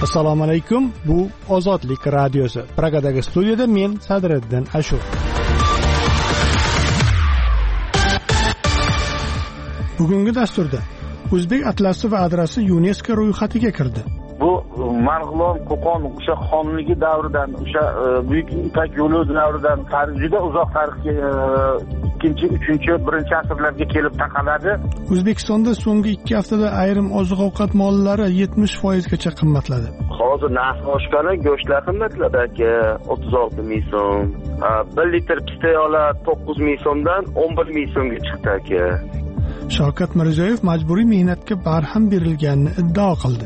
Assalomu alaykum. Bu Ozodlik radiosi. Pragadagi studiyada men Sadriddin Ashur. Bugungi dasturda O'zbek atlasi va adrasi UNESCO ro'yxatiga kirdi. Bu Marg'ilon, Qo'qon o'sha xonligi davridan, o'sha Buyuk Ipak yo'li davridan juda uzoq tarixga, 2-3-1 asrlarga kelib taqaladi. O'zbekistonda so'nggi 2 haftada ayrim oziq-ovqat mollari 70% gacha qimmatladi. Hozir narxi oshgani, go'shtlar qimmatladi aka, 36 ming so'm. 1 litr pista yog'lar 9 ming so'mdan 11 ming so'mga chiqdi aka. Shavkat Mirziyoyev majburiy mehnatga barham berilganini iddao qildi.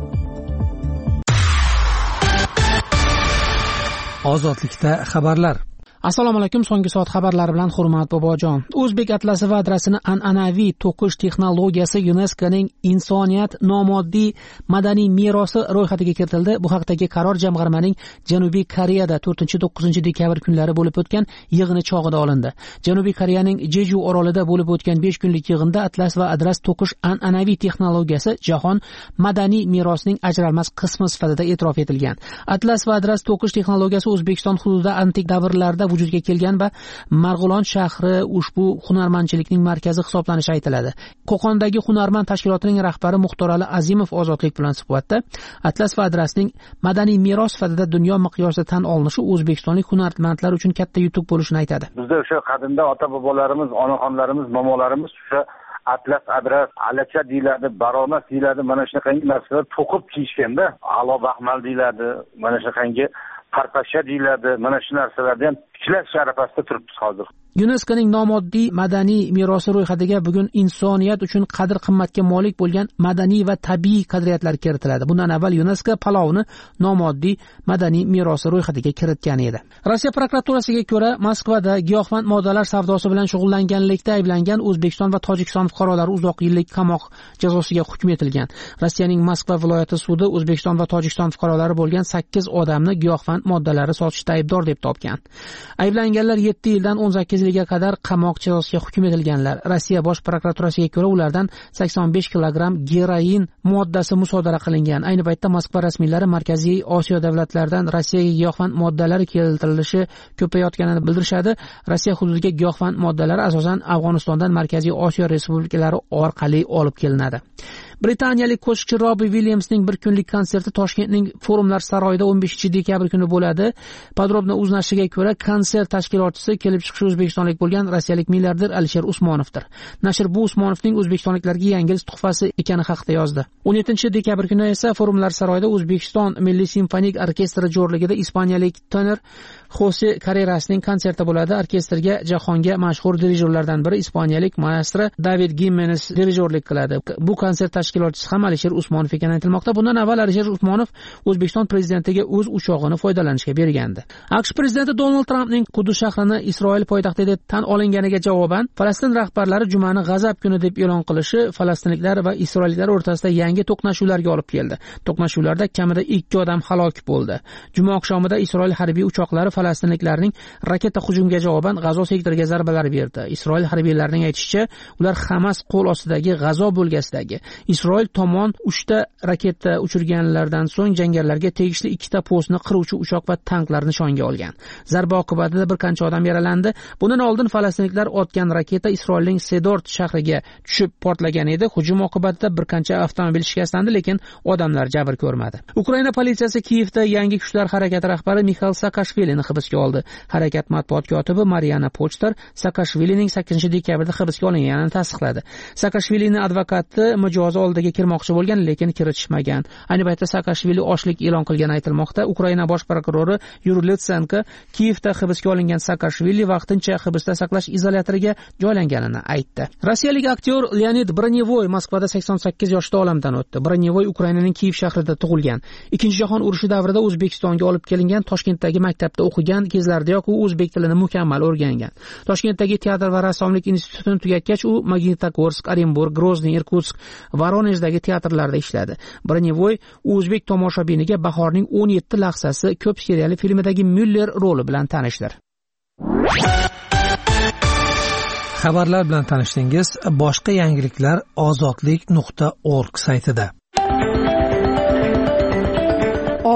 Ozodlikda xabarlar. Assalomu alaykum. So'nggi soat xabarlari bilan Hurmat Bobojon. O'zbek atlasi va adrasini an'anaviy to'qish texnologiyasi UNESCOning insoniyat nomoddiy madaniy merosi ro'yxatiga kiritildi. Bu haqdagi qaror jamg'armaning Janubiy Koreyada 4-9 dekabr kunlari bo'lib o'tgan yig'ini chog'ida olindi. Janubiy Koreyaning Jeju orolida bo'lib o'tgan 5 kunlik yig'inda atlas va adras to'qish an'anaviy texnologiyasi jahon madaniy merosining ajralmas qismi sifatida e'tirof etilgan. Atlas va adras to'qish texnologiyasi O'zbekiston hududida antik davrlarda vujudga kelgan va Marg'ilon shahri ushbu hunarmandchilikning markazi hisoblanishi aytiladi. Qo'qondagi hunarmand tashkilotining rahbari Muxtorali Azimov Ozodlik bilan suhbatda atlas va adrasning madaniy meros sifatida dunyo miqyosida tan olinishi o'zbekistonlik hunarmandlar uchun katta yutuq bo'lishini aytadi. Bizda o'sha qadimda ota-bobolarimiz, onaxonlarimiz, momolarimiz o'sha atlas, adras, alacha deyiladi, baronas deyiladi, mana shunaqangi narsalar to'qib kiyishganda, alo baxmal deyiladi, mana shunaqangi parpasha deyiladi, mana shu narsalarni ham tiklash arafasida turibmiz hozir. UNESCOning nomoddiy madaniy merosi ro'yxatiga bugun insoniyat uchun qadr-qimmatga molik bo'lgan madaniy va tabiiy qadriyatlar kiritiladi. Bundan avval UNESCO palovni nomoddiy madaniy merosi ro'yxatiga kiritgan edi. Rossiya prokuraturasiga ko'ra, Moskvada giyohvand moddalar savdosi bilan shug'ullanganlikda ayblangan O'zbekiston va Tojikiston fuqarolari uzoq yillik qamoq jazosiga hukm etilgan. Rossiyaning Moskva viloyati sudi O'zbekiston va Tojikiston fuqarolari bo'lgan 8 odamni giyohvand moddalari sotishda aybdor deb topgan. Ayblanganlar 7 yildan 18 yilga qadar qamoq jazosiga hukm etilganlar. Rossiya bosh prokuraturasiga ko'ra ulardan 85 kilogramm geroin moddasi musodara qilingan. Ayni paytda Moskva rasmiylari Markaziy Osiyo davlatlaridan Rossiyaga giyohvand moddalar keltirilishi ko'payayotganini bildirishadi. Rossiya hududiga giyohvand moddalar asosan Afg'onistondan Markaziy Osiyo respublikalari orqali olib kelinadi. Britaniyalik qo'shiqchi Robbie Williamsning bir kunlik konserti Toshkentning Forumlar saroyida 15-dekabr kuni bo'ladi. Podrobno uz nashriga ko'ra, konsert tashkilotchisi kelib chiqishi o'zbekistonlik bo'lgan rossiyalik milliarder Alisher Usmonovdir. Nashr bu Usmonovning o'zbekistonliklarga yangi tuhfasi ekani haqida yozdi. 17-dekabr kuni esa Forumlar saroyida O'zbekiston Milliy simfonik orkestri jo'rligida ispaniyalik tenor Jose Carrerasning konserti bo'ladi. Orkestrga jahonga mashhur dirijorlardan biri ispaniyalik maestro David Gimenez dirijorlik qiladi. Bu konsert tashkilotchisi ham Alisher Usmonov ekani aytilmoqda. Bundan avval Alisher Usmonov O'zbekiston prezidentiga o'z uchog'ini foydalanishga bergandi. AQSh prezidenti Donald Trampning Qudus shahrini Isroil poytaxti deb tan olinganiga javoban Falastin rahbarlari jumani g'azab kuni deb e'lon qilishi falastinliklar va isroilliklar o'rtasida yangi to'qnashuvlarga olib keldi. To'qnashuvlarda kamida 2 odam halok bo'ldi. Juma oqshomida Isroil harbiy uchoqlari falastinliklarning raketa hujumiga javoban G'azo sektoriga zarbalar berdi. Isroil harbiylarining aytishicha, ular Hamas qo'l ostidagi G'azo bo'lgasidagi Isroil tomon 3 ta raketa uchirganlardan so'ng jangarilarga tegishli 2 ta postni qiruvchi uchoq va tanklar nishonga olgan. Zarba oqibatida bir qancha odam yaralandi. Bundan oldin falastinliklar otgan raketa Isroilning Sedort shahriga tushib portlagan edi. Hujum oqibatida bir qancha avtomobil shikastlandi, lekin odamlar jabr ko'rmadi. Ukraina politsiyasi Kiyevda yangi kuchlar harakati rahbari Mixail Saakashvilini hibsga oldi. Harakat matbuot kotibi Mariana Pochtar Saakashvilining 8-dekabrda hibsga olinganini tasdiqladi. Saakashvilining advokati mijozi oldiga kirmoqchi bo'lgan, lekin kiritishmagan. Ayni paytda Saakashvili ochlik e'lon qilgani aytilmoqda. Ukraina bosh prokurori Yuriy Lutsenko Kiyevda hibsga olingan Saakashvili vaqtincha hibsda saqlash izolyatoriga joylanganini aytdi. Rossiyalik aktyor Leonid Bronyevoy Moskvada 88 yoshda olamdan o'tdi. Bronyevoy Ukrainaning Kiyev shahrida tug'ilgan. Ikkinchi jahon urushi davrida O'zbekistonga olib kelingan, Toshkentdagi maktabda o'qigan, kezlardayoq u o'zbek tilini mukammal o'rgangan. Toshkentdagi teatr va rassomlik institutini tugatgach, u Magnitogorsk, Orenburg, Grozniy, Irkutsk, Voronejdagi teatrlarda ishladi. Bronyevoy o'zbek tomoshabiniga Bahorning 17 lahzasi ko'p seriali filmidagi Müller roli bilan tanishdir. Xabarlar bilan tanishdingiz. Boshqa yangiliklar ozodlik.org saytida.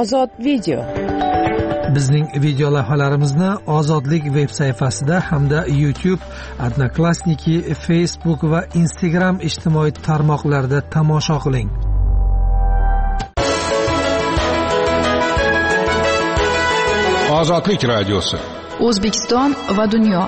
Ozod video. Bizning video lavhalarimizni Ozodlik veb sayfasida hamda YouTube, Odnoklassniki, Facebook va Instagram ijtimoiy tarmoqlarida tomosha qiling. Ozodlik radiosi. O'zbekiston va dunyo.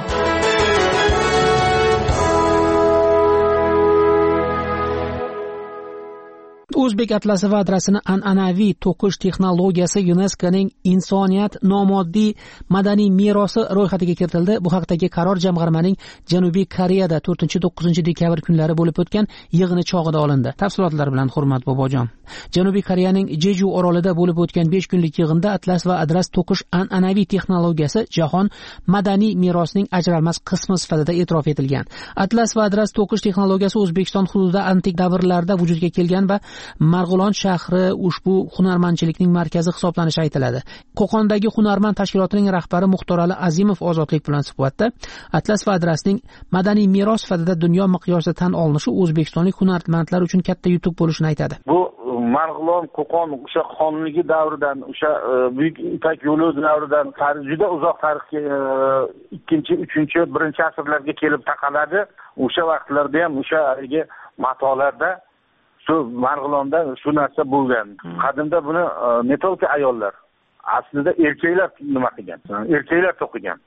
O'zbek atlasi va adrasini an'anaviy to'qish texnologiyasi UNESCOning insoniyat nomoddiy madaniy merosi ro'yxatiga kiritildi. Bu haqdagi qaror jamg'armaning Janubiy Koreyada 4-9 dekabr kunlari bo'lib o'tgan yig'ini chog'ida olindi. Tafsilotlar bilan Hurmat Bobojon. Janubiy Koreyaning Jeju orolida bo'lib o'tgan 5 kunlik yig'inda atlas va adras to'qish an'anaviy texnologiyasi jahon madaniy merosining ajralmas qismi sifatida e'tirof etilgan. Atlas va adras to'qish texnologiyasi O'zbekiston hududida antik davrlarda vujudga kelgan va Marg'ilon shahri ushbu hunarmandchilikning markazi hisoblanishi aytiladi. Qo'qondagi hunarmand tashkilotining rahbari Muxtorali Azimov Ozodlik bilan suhbatda atlas va adrasning madaniy meros sifatida dunyo miqyosida tan olinishi o'zbekistonlik hunarmandlar uchun katta yutuq bo'lishini aytadi. Bu Marg'ilon, Qo'qon o'sha xonligi davridan, o'sha buyuk Ipak yo'li davridan juda uzoq tarixga 2-, 3-, 1 asrlarga kelib taqaladi. O'sha vaqtlarda ham o'sha matolarda shu Marg'ilonda shu narsa bo'lgan. Qadimda buni ne tolki ayollar, aslida erkaklar nima qilgan? Erkaklar to'qigan.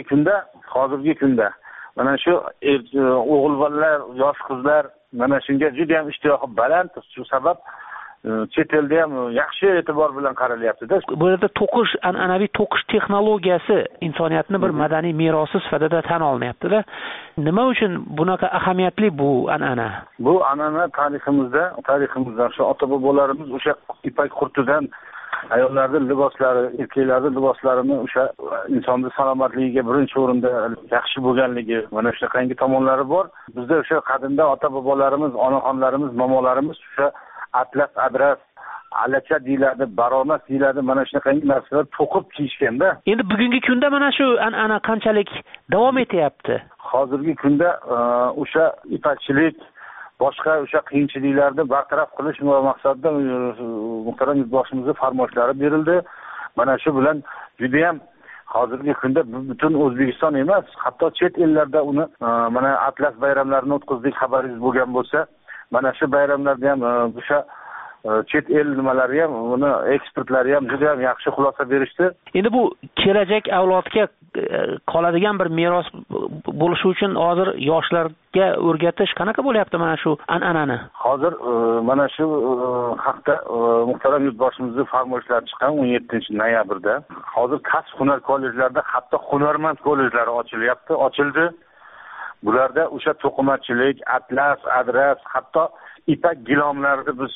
Hozirgi kunda mana shu o'g'il bolalar, yosh qizlar mana shunga juda ham ishtiyoqi baland. Shu sabab chet elda ham yaxshi e'tibor bilan qaralyapti-da. Bu yerda to'qish, an'anaviy to'qish texnologiyasi insoniyatni bir madaniy merosi sifatida tan olinyapti-da. Nima uchun bunaqa ahamiyatli bu an'ana? Bu an'ana tariximizda shu ota-bobolarimiz o'sha ipak qurtidan ayollarning liboslari, erkaklarning liboslarini o'sha insonning salomatligiga birinchi o'rinda yaxshi bo'lganligi, mana shunaqangi tomonlari bor. Bizda o'sha qadimda ota-bobolarimiz, onaxonlarimiz, momolarimiz o'sha atlas, adras, alacha deyiladi, baronas deyiladi, mana shunaqangi narsalar to'qib kiyishganda. Endi bugungi kunda mana shu an'ana qanchalik davom etyapti? Hozirgi kunda o'sha ipakchilik, boshqa o'sha qiyinchiliklarni bartaraf qilish maqsadida muhtaram yurtboshimizga farmoyishlari berildi. Mana shu bilan juda ham hozirgi kunda butun O'zbekiston emas, hatto chet ellarda uni mana atlas bayramlarini o'tkazdik, xabaringiz bo'lgan bo'lsa, mana shu bayramlarda ham o'sha chet el nimalari ham, uni ekspertlari ham juda ham yaxshi xulosa berishdi. Endi bu kelajak avlodga qoladigan bir meros bo'lishi uchun hozir yoshlarga o'rgatish qanaqa bo'lyapti mana shu an'anani? Hozir mana shu haqda muhtaram yurtboshimizning farmoyishlari chiqqan 17-noyabrda. Hozir kasb hunar kollejlarida hatto hunarmand kollejlari ochildi. Bularda o'sha to'qimachilik, atlas, adras, hatto ipak gilomlarini biz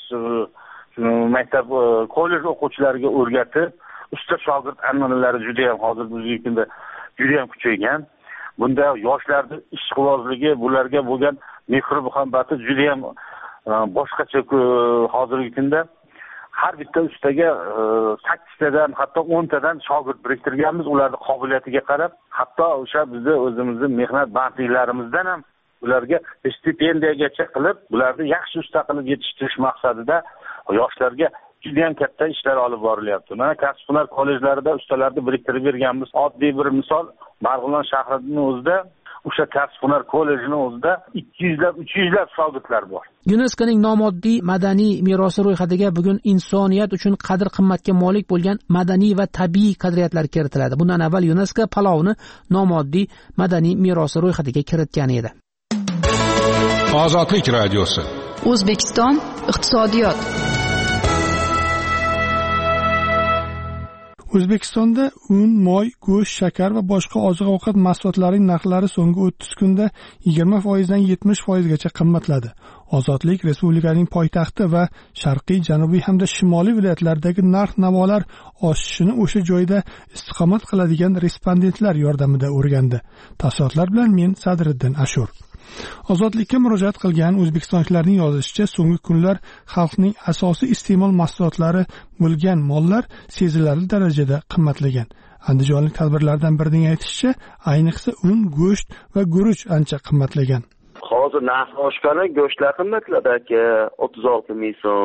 maktab kollej o'quvchilariga o'rgatib, usta shogird an'analari juda ham hozir bizning kunda juda ham kuchaygan. Bunda yoshlarning ishqibozligi, bularga bo'lgan mehr-muhabbati juda ham boshqacha hozirgi kunda. Har bitta ustaga 8 tadan, hatto 10 tadan shogird biriktirganmiz, ularning qobiliyatiga qarab, hatto o'sha bizning o'zimizning mehnat bandliklarimizdan ham ularga stipendiyagacha qilib, ularni yaxshi usta qilib yetishtirish maqsadida yoshlarga juda ham katta ishlar olib borilyapti. Mana kasb hunar kollejlarida ustalarni biriktirib berganmiz. Oddiy bir misol, Marg'ilon shahrining o'zida o'sha kasb hunar kollejining o'zida 200-300 shogirdlar bor. UNESCOning nomoddiy madaniy merosi ro'yxatiga bugun insoniyat uchun qadr-qimmatga molik bo'lgan madaniy va tabiiy qadriyatlar kiritiladi. Bundan avval UNESCO palovni nomoddiy madaniy merosi ro'yxatiga kiritgan edi. Ozodlik radiosi. O'zbekiston iqtisodiyot. O'zbekistonda un, moy, go'sht, shakar va boshqa oziq-ovqat mahsulotlarining narxlari so'nggi 30 kunda 20% dan 70% gacha qimmatladi. Ozodlik respublikaning poytaxti va sharqiy, janubiy hamda shimoliy viloyatlaridagi narx-navolar oshishini o'sha joyda istiqomat qiladigan respondentlar yordamida o'rgandi. Tafsilotlar bilan men Sadriddin Ashur. Ozodlikka murojaat qilgan o'zbekistonliklarning yozishicha, so'nggi kunlar xalqning asosiy iste'mol mahsulotlari bo'lgan mollar sezilarli darajada qimmatlagan. Andijonlik tadbirlardan birining aytishicha, ayniqsa un, go'sht va guruch ancha qimmatlagan. Hozir narx oshgani, go'shtlar qimmatladi aka, 36 ming so'm.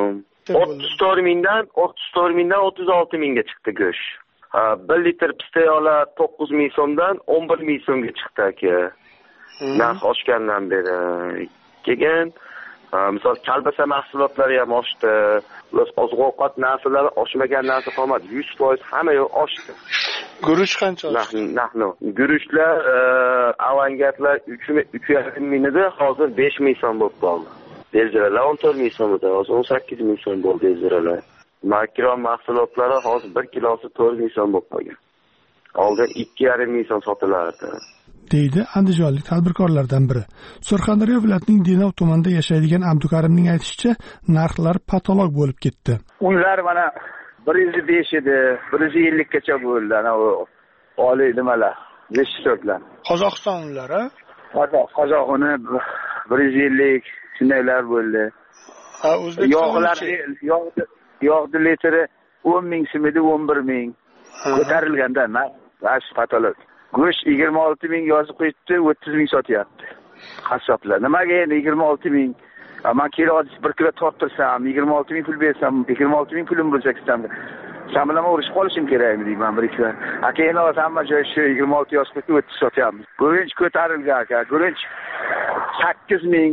34 mingdan 36 mingga chiqdi go'sht. 1 litr pista yog'i 9 ming so'mdan 11 ming so'mga chiqdi aka. Narx oshgandan beri. Keyin misol kalbasa mahsulotlari ham oshdi. Oziq-ovqat narxlari oshmagan narsa qolmadi. 100% hamma oshdi. Guruch qancha oshdi? Guruchlar avangardlar 3,5 ming edi, hozir 5 ming so'm bo'lib qoldi. Deziralar 14 ming so'm edi, hozir 18 ming so'm bo'ldi deziralar. Makron mahsulotlari hozir 1 kilosi 4 ming so'm bo'lib qolgan. Oldin 2,5 ming so'm sotilardi. deydi andijonlik tadbirkorlardan biri. Surxondaryo viloyatining Denov tumanida yashaydigan Abdukarimning aytishicha, narxlar patolog bo'lib ketdi. Unlar mana 105 edi, 150 gacha bo'ldi. Ana u oliy nimalar, rejissyorlar. Qozog'iston unlari, Qozoq uni 150 shundaylar bo'ldi. Ha, O'zbekiston yog'ni litri 10 ming so'm edi, 11 ming. Ko'tarilganda narx patolog. Go'sht 26 ming yozib qo'yibdi, 30 ming sotyapti. Qassoblar. Nimaga endi 26 ming? Men kilo 1 kilo torttirsam, 26 ming pul bersam, 26 ming pulim bo'lsa kisam. Sen bilan urushib qolishim kerakmi deyman bir ikki. Keyin hamma joy shu 26 yozib qo'yib 30 sotyapmiz. Guruch ko'tarilgan aka. Guruch 8 ming.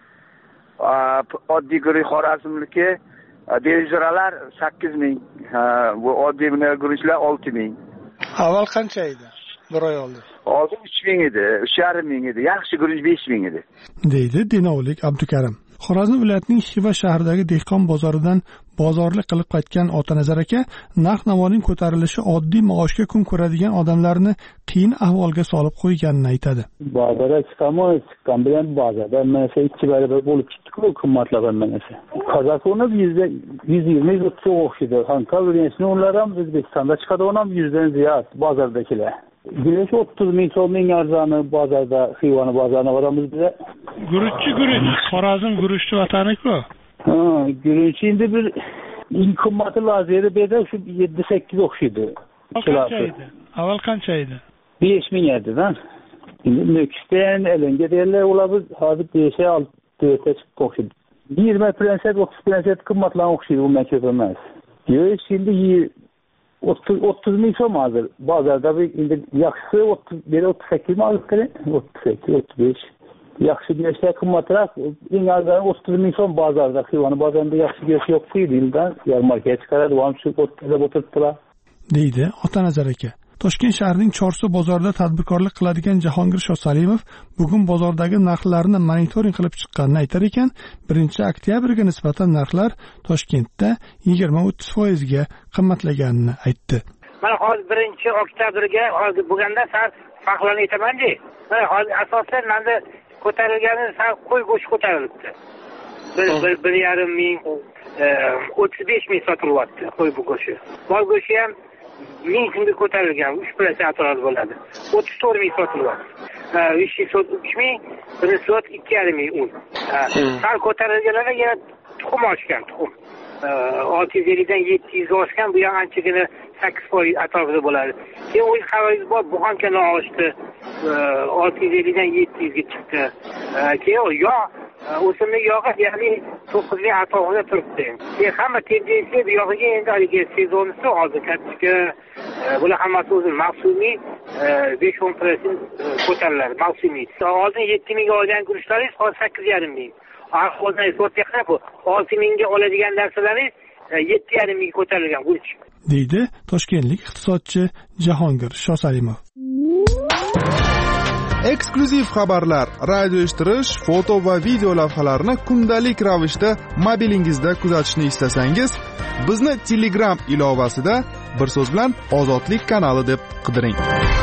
Oddiy guruch Xorazmniki deziralar 8 ming. Bu oddiy guruchlar 6 ming. Avval qancha edi? Bir oy oldin. Hozir 3 ming edi, 3,5 ming edi. Yaxshi guruch 5 ming edi. deydi Denovlik Abdukarim. Xorazm viloyatining Xiva shahridagi dehqon bozoridan bozorlik qilib qaytgan Otanazar aka narx-navoning ko'tarilishi oddiy maoshga kun ko'radigan odamlarni qiyin ahvolga solib qo'yganini aytadi. Bozorga chiqqan bilan bozorda mana 2 barobar bo'lib chiqdi-ku qimmatlagan manasi. Qozog'istonda 120-130 o'xshaydi. Konkurensni ular ham O'zbekistonda chiqadi, u ham 100dan ziyod bozordagilar. Güneş 30 ming so'mning arzoni bozorda, Xivani bozorida boramiz biza. Guruch, Xorazm guruchni vatani-ku. Guruch endi bir eng qimmati lazeri beda shu 7-8 o'xshaydi. Avval qancha edi? 5 ming edi-da. Endi Nökistan elinga deylar, ular biz hozir 5-6 chiqib o'xshaydi. 20% qimmatlan o'xshaydi, undan ko'p emas. Yo'q, endi 30 ming so'm hozir. Bozorda endi yaxshisi 38 ming kerak. 38, 35. Yaxshi go'shtlar qimmatroq. Eng arzoni 30 ming so'm bozorda. Xivani bozorida yaxshi go'sht yo'q deyilgan. Yarmarkaga chiqaradi, ham shu o'tda o'tiribdilar. deydi Otanazar aka. Toshkent shahrining Chorsu bozorida tadbirkorlik qiladigan Jahongir Shosalimov bugun bozordagi narxlarni monitoring qilib chiqqanini aytar ekan, 1-oktyabrga nisbatan narxlar Toshkentda 20-30% ga qimmatlaganini aytdi. Mana hozir 1-oktyabrga hozir bo'lganda sen farqlarni aytaman-da. Mana hozir asosan menda ko'tarilgani qo'y go'shti ko'tarilibdi. 1,5 ming 35 ming sotilyapti qo'y go'shti. Mol go'shti ham 1000 so'mga ko'tarilgan, 3% atrofida bo'ladi. 34 ming sotilyapti. 3 ming, 2,5 ming un. Sal ko'tarilganlar yana tuxum oshgan, tuxum. 650 dan 700 ga oshgan, bu ham anchagina 8% atrofida bo'ladi. Keyin o'z xabaringiz bor, Buxankani oshdi. 650 dan 700 ga chiqdi. Keyin yog' o'simlik yog'i ya'ni 9 ming atrofida turibdi. Hamma tendensiya bu yog'iga endi haligi sezonisi hozir katta. Bular hammasi o'zi mavsumiy 5-10% ko'tariladi, mavsumiy. Oldin 7 mingga olgan guruchlaringiz hozir 8,5 ming. Hozir so'tga bu 6 mingga oladigan narsalaringiz 7,5 mingga ko'tarilgan guruch. deydi toshkentlik iqtisodchi Jahongir Shosalimov. Eksklyuziv xabarlar, radio eshittirish, foto va video lavhalarni kundalik ravishda mobilingizda kuzatishni istasangiz, bizni Telegram ilovasida bir so'z bilan Ozodlik kanali deb qidiring.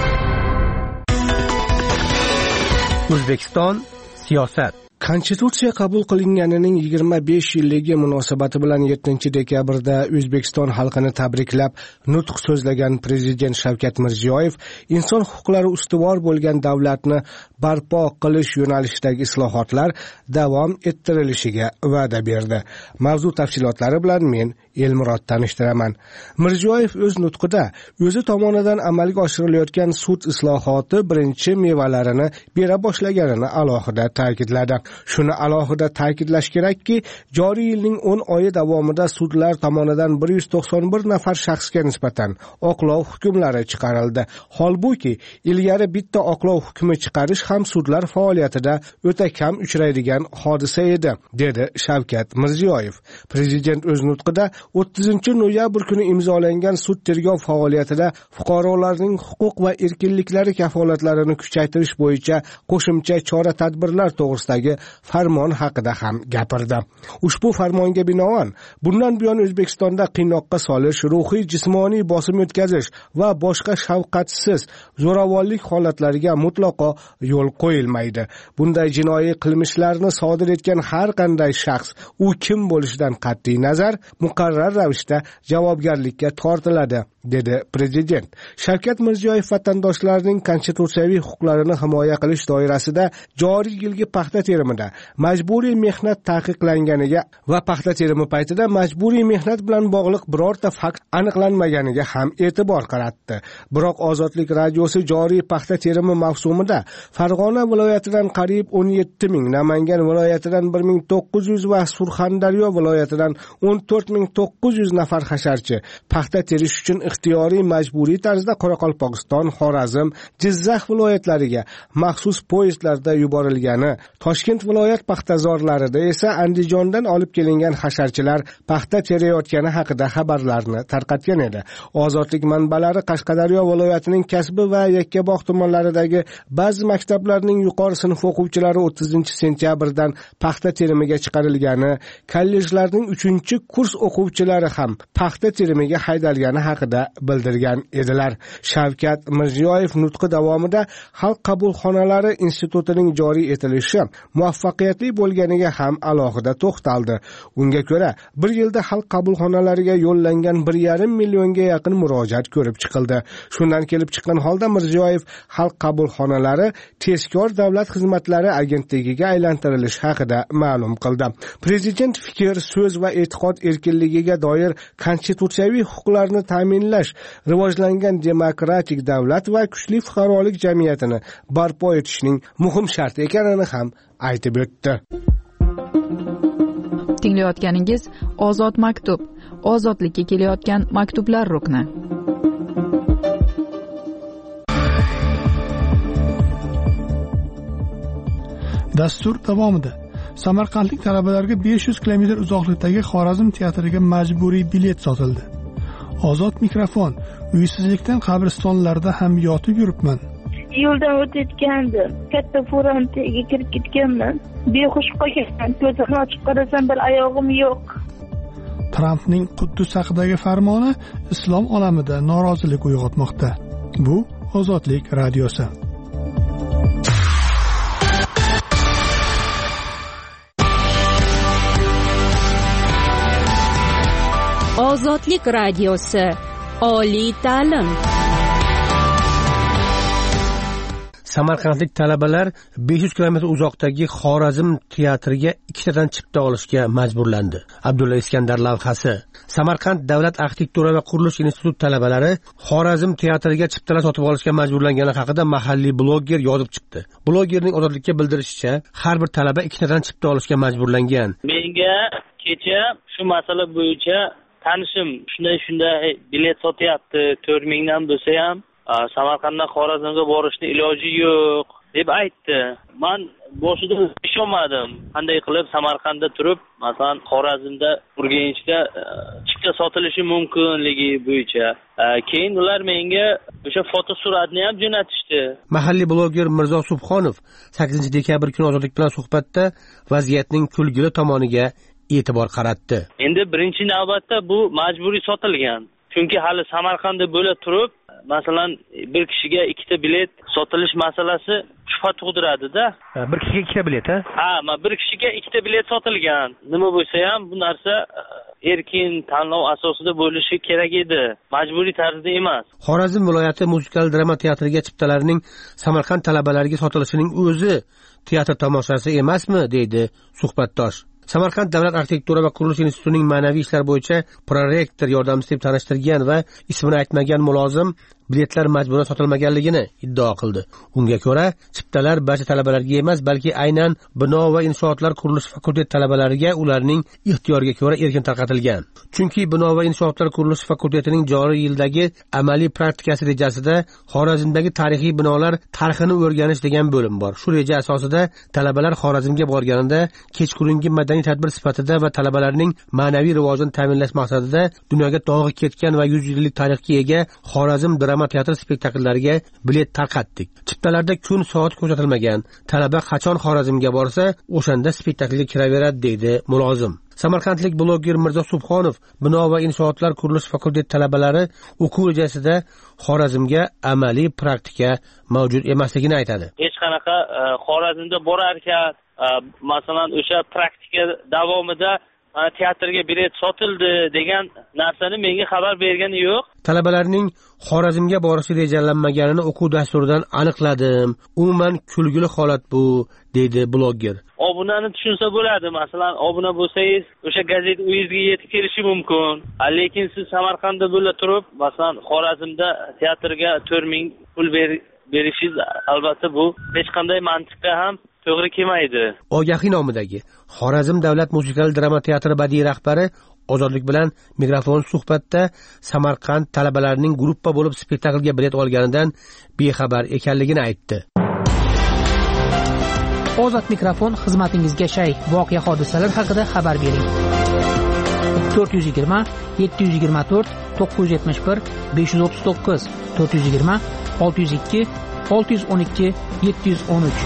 O'zbekiston siyosat. Konstitutsiya qabul qilinganining 25 yilligi munosabati bilan 7-dekabrda O'zbekiston xalqini tabriklab nutq so'zlagan prezident Shavkat Mirziyoyev inson huquqlari ustuvor bo'lgan davlatni barpo qilish yo'nalishidagi islohotlar davom ettirilishiga va'da berdi. Mavzu tafsilotlari bilan men Elmurod tanishtiraman. Mirziyoyev o'z nutqida o'zi tomonidan amalga oshirilayotgan sud islohoti birinchi mevalarini bera boshlaganini alohida ta'kidladi. Shuni alohida ta'kidlash kerakki, joriy yilning 10 oyi davomida sudlar tomonidan 191 nafar shaxsga nisbatan oqlov hukmlari chiqarildi. Holbuki, ilgari bitta oqlov hukmi chiqarish ham sudlar faoliyatida o'ta kam uchraydigan hodisa edi, dedi Shavkat Mirziyoyev. Prezident o'z nutqida 30-noyabr kuni imzolangan sud tergov faoliyatida fuqarolarning huquq va erkinliklari kafolatlarini kuchaytirish bo'yicha qo'shimcha chora-tadbirlar to'g'risidagi farmon haqida ham gapirdi. Ushbu farmonga binoan bundan buyon O'zbekistonda qiynoqqa solish, ruhiy jismoniy bosim o'tkazish va boshqa shafqatsiz zo'ravonlik holatlariga mutlaqo yo'l qo'yilmaydi. Bunday jinoiy qilmishlarni sodir etgan har qanday shaxs, u kim bo'lishidan qat'iy nazar, muqarrar ravishda javobgarlikka tortiladi, dedi Prezident. Shavkat Mirziyoyev vatandoshlarning konstitutsiyaviy huquqlarini himoya qilish doirasida joriy yilgi paxta terimida majburiy mehnat taqiqlanganiga va paxta terimi paytida majburiy mehnat bilan bog'liq birorta fakt aniqlanmaganiga ham e'tibor qaratdi. Biroq Ozodlik radiosi joriy paxta terimi mavsumida Farg'ona viloyatidan qariyb 17 ming, Namangan viloyatidan 1900 va Surxondaryo viloyatidan 14900 nafar hasharchi paxta terish uchun ixtiyoriy majburiy tarzda Qoraqalpog'iston, Xorazm, Jizzax viloyatlariga maxsus poyezdlarda yuborilgani, Toshkent viloyat paxtazorlarida esa Andijondan olib kelingan hasharchilar paxta terayotgani haqida xabarlarni tarqatgan edi. Ozodlik manbalari Qashqadaryo viloyatining Kasbi va Yakkabog' tumanlaridagi ba'zi maktablarning yuqori sinf o'quvchilari 30-sentyabrdan paxta terimiga chiqarilgani, kollejlarning 3-kurs o'quvchilari ham paxta terimiga haydalgani haqida bildirgan edilar. Shavkat Mirziyoyev nutqi davomida Xalq qabulxonalari institutining joriy etilishi muvaffaqiyatli bo'lganiga ham alohida to'xtaldi. Unga ko'ra, bir yilda xalq qabulxonalariga yo'llangan 1,5 millionga yaqin murojaat ko'rib chiqildi. Shundan kelib chiqqan holda Mirziyoyev xalq qabulxonalari tezkor davlat xizmatlari agentligiga aylantirilishi haqida ma'lum qildi. Prezident fikr, so'z va e'tiqod erkinligiga doir konstitutsiyaviy huquqlarni ta'minlash, rivojlangan demokratik davlat va kuchli fuqarolik jamiyatini barpo etishning muhim sharti ekanini ham aytib o'tdi. Tinglayotganingiz Ozod maktub, ozodlikka kelayotgan maktublar rukni. Dastur davomida Samarqandlik talabalarga 500 km uzoqlikdagi Xorazm teatriga majburiy bilet sotildi. Ozod mikrofon. Uysizlikdan qabristonlarda ham yotib yuribman. Yo'ldan o'tayotgandim. Katta forantiga kirib ketganman. Behush qolganman. Ko'zimni ochib qarasam bir oyog'im yo'q. Trampning Quddus haqidagi farmoni islom olamida norozilik uyg'otmoqda. Bu Ozodlik radiosi. Ozodlik radiosi. Oliy ta'lim. Samarqandlik talabalar 500 km uzoqdagi Xorazm teatriga ikkitadan chipta olishga majburlandi. Abdulla Iskandar lavhasi. Samarqand davlat arxitektura va qurilish instituti talabalari Xorazm teatriga chiptalar sotib olishga majburlangani haqida mahalliy bloger yozib chiqdi. Blogerning Ozodlikka bildirishicha, har bir talaba ikkitadan chipta olishga majburlangan. Menga kecha shu masala bo'yicha tanishim shunday bilet sotyapti, 4 mingdan bo'lsa ham Samarqanddan Xorazmga borishning iloji yo'q deb aytdi. Men boshida ishonmadim. Qanday qilib Samarqandda turib, masalan, Xorazmda, Urganchda chipta sotilishi mumkinligi bo'yicha. Keyin ular menga o'sha fotosuratni ham jo'natishdi. Mahalliy bloger Mirzo Subhonov 8-dekabr kuni Ozodlik bilan suhbatda vaziyatning kulgili tomoniga e'tibor qaratdi. Endi birinchi navbatda bu majburiy sotilgan. Chunki hali Samarqandda bo'la turib, masalan, bir kishiga ikkita bilet sotilish masalasi shubha tug'diradi-da. Bir kishiga ikkita bilet, ha? Ha, bir kishiga ikkita bilet sotilgan. Nima bo'lsa ham bu narsa erkin tanlov asosida bo'lishi kerak edi. Majburiy tarzda emas. Xorazm viloyati musikal drama teatriga chiptalarning Samarqand talabalariga sotilishining o'zi teatr tomoshasi emasmi, deydi suhbatdosh. Samarqand davlat arxitektura va qurilish institutining ma'naviy ishlar bo'yicha prorektor yordamchisi deb tanishtirgan va ismini aytmagan mulozim biletlar majburan sotilmaganligini iddao qildi. Unga ko'ra, chiptalar barcha talabalarga emas, balki aynan bino va inshootlar qurilish fakulteti talabalariga ularning ixtiyoriga ko'ra erkin tarqatilgan. Chunki bino va inshootlar qurilish fakultetining joriy yildagi amaliy praktikasi rejasida Xorazmdagi tarixiy binolar tarixini o'rganish degan bo'lim bor. Shu reja asosida talabalar Xorazmga borganida kechqurungi madaniy tadbir sifatida va talabalarning ma'naviy rivojini ta'minlash maqsadida dunyoga dog'i ketgan va 100 yillik tarixga ega Xorazm drama teatr spektakllariga bilet tarqatdik. Chiptalarda kun soat ko'rsatilmagan. Talaba qachon Xorazmga borsa, o'shanda spektaklga kiraveradi, deydi mulozim. Samarqandlik bloger Mirzo Subhonov bino va inshootlar qurilish fakulteti talabalari o'quv rejasida Xorazmga amaliy praktika mavjud emasligini aytadi. Hech qanaqa Xorazmda borar ekan, masalan, o'sha praktika davomida teatrga bilet sotildi degan narsani menga xabar bergani yo'q. Talabalarning Xorazmga borishi rejalanmaganini o'quv dasturidan aniqladim. Umuman kulgili holat bu, deydi bloger. Obunani tushunsa bo'ladi. Masalan, obuna bo'lsangiz, o'sha gazeta uyingizga yetib kelishi mumkin. Lekin siz Samarqandda bo'la turib, masalan, Xorazmda teatrga 4000 pul berishingiz albatta bu hech qanday mantiqqa ham to'g'ri kelmaydi. Ogahiy nomidagi Xorazm davlat musikal drama teatri badiiy rahbari Ozodlik bilan mikrofon suhbatda Samarqand talabalarining gruppa bo'lib spektaklga bilet olganidan bexabar ekanligini aytdi. Ozod mikrofon xizmatingizga shay. Voqea hodisalar haqida xabar bering. 420 724 971 539 420 602 612 713.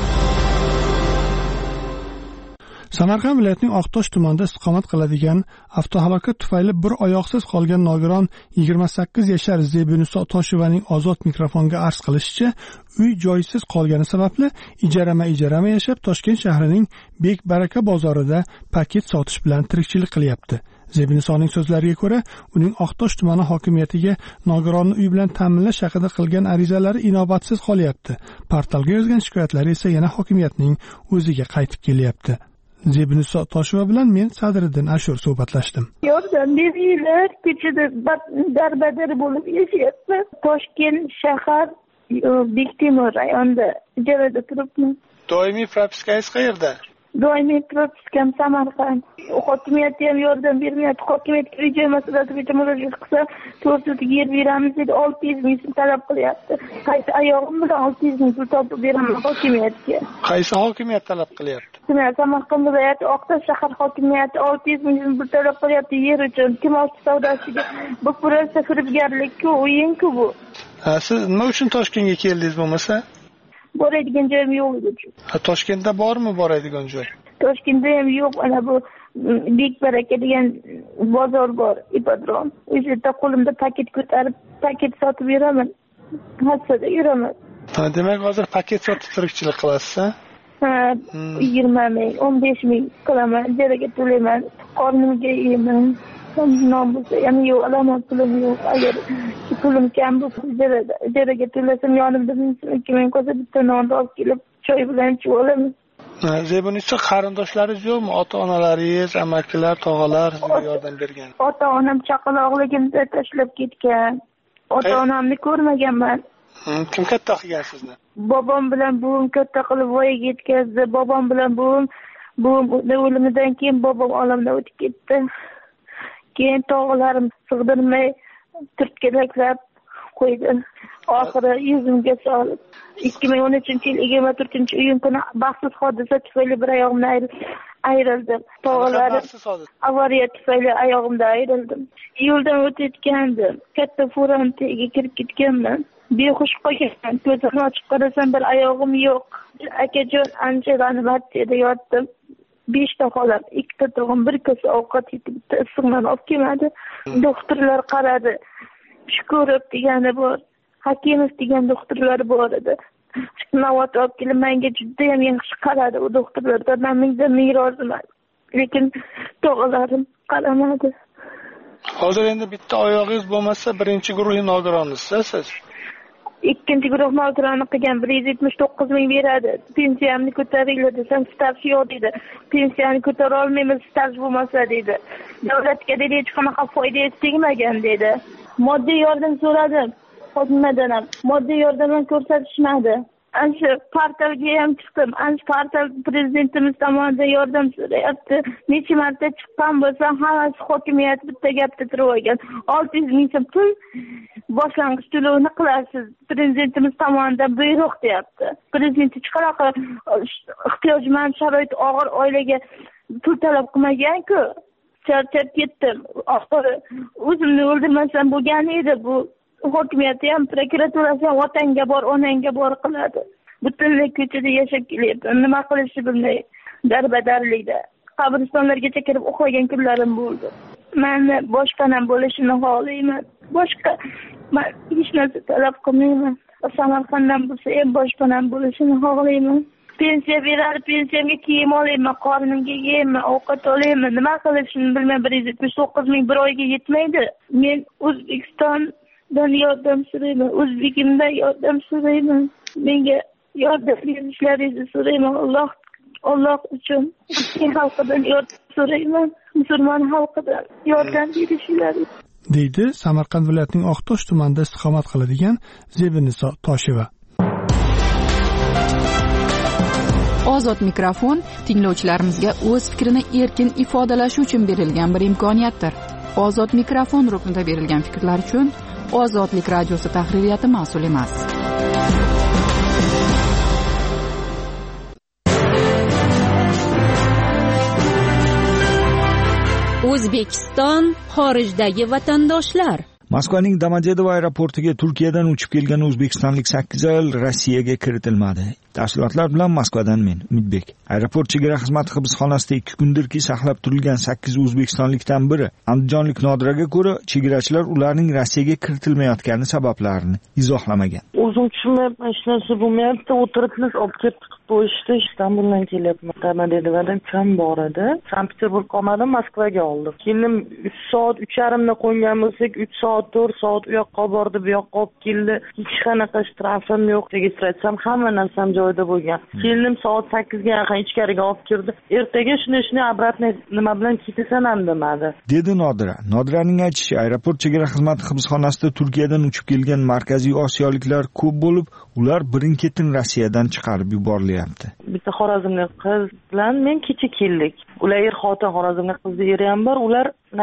Samarqand viloyatining Oqtosh tumanida istiqomat qiladigan avtohalokat tufayli bir oyoqsiz qolgan nogiron 28 yashar Zebiniso Toshevaning Ozod mikrofonga arz qilishicha, uy joysiz qolgani sababli ijarama yashab Toshkent shahrining Bek Baraka bozorida paket sotish bilan tirikchilik qilyapti. Zebinisoning so'zlariga ko'ra, uning Oqtosh tumani hokimiyatiga nogironni uy bilan ta'minlash haqida qilgan arizalari inobatsiz qolyapti. Portalga yozgan shikoyatlari esa yana hokimiyatning o'ziga qaytib kelyapti. Zebiniso Tosheva bilan men Sadriddin Ashur suhbatlashdim. Yordam beringlar, ko'chada darbadar bo'lib yashayapman. Toshkent shahar Bektemir rayonida ijarada turibman. Doimiy propiskangiz qayerda? Doimiy propiskam Samarqand. Hokimiyat ham yordam bermayapti. Hokimiyat reja masalasi bo'yicha murojaat qilsa 400 yer beramiz deb 600 ming so'm talab qilyapti. Qaysi oyog'im bilan 600 ming so'm topib beraman hokimiyatga. Qaysi hokimiyat talab qilyapti? Samarqand viloyati Oqtosh shahar hokimiyati 600 ming so'm talab qilyapti yer uchun. Kim olti savdosiga bu pulsa firibgarlik-ku, o'yin-ku bu. Siz nima uchun Toshkentga keldingiz bo'lmasa? Boradigan joyim yo'q edi. Toshkentda bormi boradigan joy? Toshkentda ham yo'q. Ana bu Bek Baraka degan bozor bor, ipodrom. O'sha yerda qo'limda paket ko'tarib, paket sotib yuraman. Hassada yuraman. Demak, hozir paket sotib tirikchilik qilasiz-a? Ha, 20 ming, 15 ming qilaman, ijaraga to'layman, qornimga yeyman. Non bo'lsa, yana yo'q, alamat pulim yo'q. Agar pulim kam bo'lsa, ijaraga to'lasam, yonimda 2 ming qolsa, bitta nonni olib kelib, choy bilan ichib olaman. Zebunisi qarindoshlaringiz yo'qmi? Ota-onalaringiz, amakilar, tog'alar sizga yordam bergan? Ota-onam chaqaloqligimda tashlab ketgan. Ota-onamni ko'rmaganman. Kim katta qilgan sizni? Bobom bilan buvim katta qilib voyaga yetkazdi. Bobom bilan buvim o'limidan keyin bobom olamdan o'tib ketdi. Keyin tog'alarim sig'dirmay turtkalaklab qo'ydi. Oxiri yuzimga solib 2013-yil 24-iyun kuni baxtsiz hodisa tufayli bir oyog'imdan ayrildim. Tog'alarim avariya tufayli oyog'imdan ayrildim. Yo'ldan o'tayotgandim. Katta furantiga kirib ketganman. Behush qolganman. Ko'zimni ochib qarasam bir oyog'im yo'q. Akajon ancha ranmatda yotdim. 5 ta xolam, 2 ta tog'im, bir kosa ovqat yetib, bitta issiqman olib kelmadi. Doktorlar qaradi. Shukurov degani bor, Hakimov degan doktorlar bor edi. Navot olib kelib, menga juda ham yaxshi qaradi u doktorlardan. Men mingdan ming roziman. Lekin tog'alarim qaramadi. Hozir endi bitta oyog'ingiz bo'lmasa, birinchi guruh nogironisiz siz. Ikkinchi guruh nogironi qilgan 179 ming beradi. Pensiyamni ko'taringlar desam, staj yo'q dedi. Pensiyani ko'tara olmaymiz, staj bo'lmasa dedi. Davlatga dedi hech qanaqa foyda tegmagan dedi. Moddiy yordam so'radim. hokimiyatdan ham moddiy yordam ko'rsatishmadi. Ana shu portalga ham chiqdim. Ana shu portal prezidentimiz tomonidan yordam so'rayapti. Necha marta chiqqan bo'lsam, hammasi hokimiyat bitta gapda turib olgan. 600 ming so'm pul boshlang'ich to'lovini qilasiz. Prezidentimiz tomonidan buyruq deyapti. Prezident hech qanaqa ehtiyojmand, sharoiti og'ir oilaga pul talab qilmagan-ku. Charchab ketdim. O'zimni o'ldirmasam bo'lgan edi bu. Hokimiyati ham, prokuraturasi ham otangga bor, onangga bor qiladi. Butunlay ko'chada yashab kelyapman. Nima qilishni bilmay, darbadarlikda. Qabristonlargacha kirib uxlagan kunlarim bo'ldi. Meni boshpanam bo'lishini xohlayman. Boshqa men hech narsa talab qilmayman. Samarqanddan bo'lsa ham boshpanam bo'lishini xohlayman. Pensiya beradi, pensiyamga kiyim olayman, qornimga yeyman, ovqat olayman. Nima qilishni bilmay 179 ming bir oyga yetmaydi. Men O'zbekistondan yordam so'rayman. O'zbekimdan yordam so'rayman. Menga yordam berishlaringizni so'rayman. Alloh uchun xalqidan yordam so'rayman. Musulmon xalqidan yordam berishlaringizni. deydi Samarqand viloyatining Oqtosh tumanida istiqomat qiladigan Zebiniso Tosheva. Ozod mikrofon tinglovchilarimizga o'z fikrini erkin ifodalashi uchun berilgan bir imkoniyatdir. Ozod mikrofon ruknida berilgan fikrlar uchun Ozodlik radiosi tahririyati mas'ul emas. O'zbekiston xorijdagi vatandoshlar. Moskvaning Domodedovo aeroportiga Turkiyadan uchib kelgan o'zbekistonlik 8 ayol Rossiyaga kiritilmadi. Tafsilotlar bilan Moskvadan men Umidbek. Aeroport chegara xizmati hibsxonasida 2 kundirki saqlab turilgan 8 o'zbekistonlikdan biri Andijonlik Nodiraga ko'ra, chegarachilar ularning Rossiyaga kiritilmayotgani sabablarini izohlamagan. O'zim tushunmayapman, hech narsa bo'lmayapti. O'tiribmiz, olib kelib chiqib qo'yishdi. Istanbuldan kelyapman. Domodedovodan kam bor edi. Sankt-Peterburg olmadim, Moskvaga oldim. Keyin 3 soat, 3:30da qo'ngan bo'lsak, 3 soat, 4 soat u yoqqa bordi, bu yoqqa olib keldi. Hech qanaqa shtrafim yo'q. Registratsiyam hamma narsam joyida bo'lgan. Keyin soat 8ga yaqin ichkariga olib kirdi. Ertaga shuni обратно nima bilan ketasan ham demadi. Dedi Nodira. Nodiraning aytishicha, aeroport chegara xizmati hibsxonasida Turkiyadan uchib kelgan markaziy osiyoliklar ko'p bo'lib, ular birin-ketin Rossiyadan chiqarib yuborilyapti. Bitta xorazmlik qiz bilan men kecha keldik. Ular xotin xorazmlik qizni eri ham bor. Ular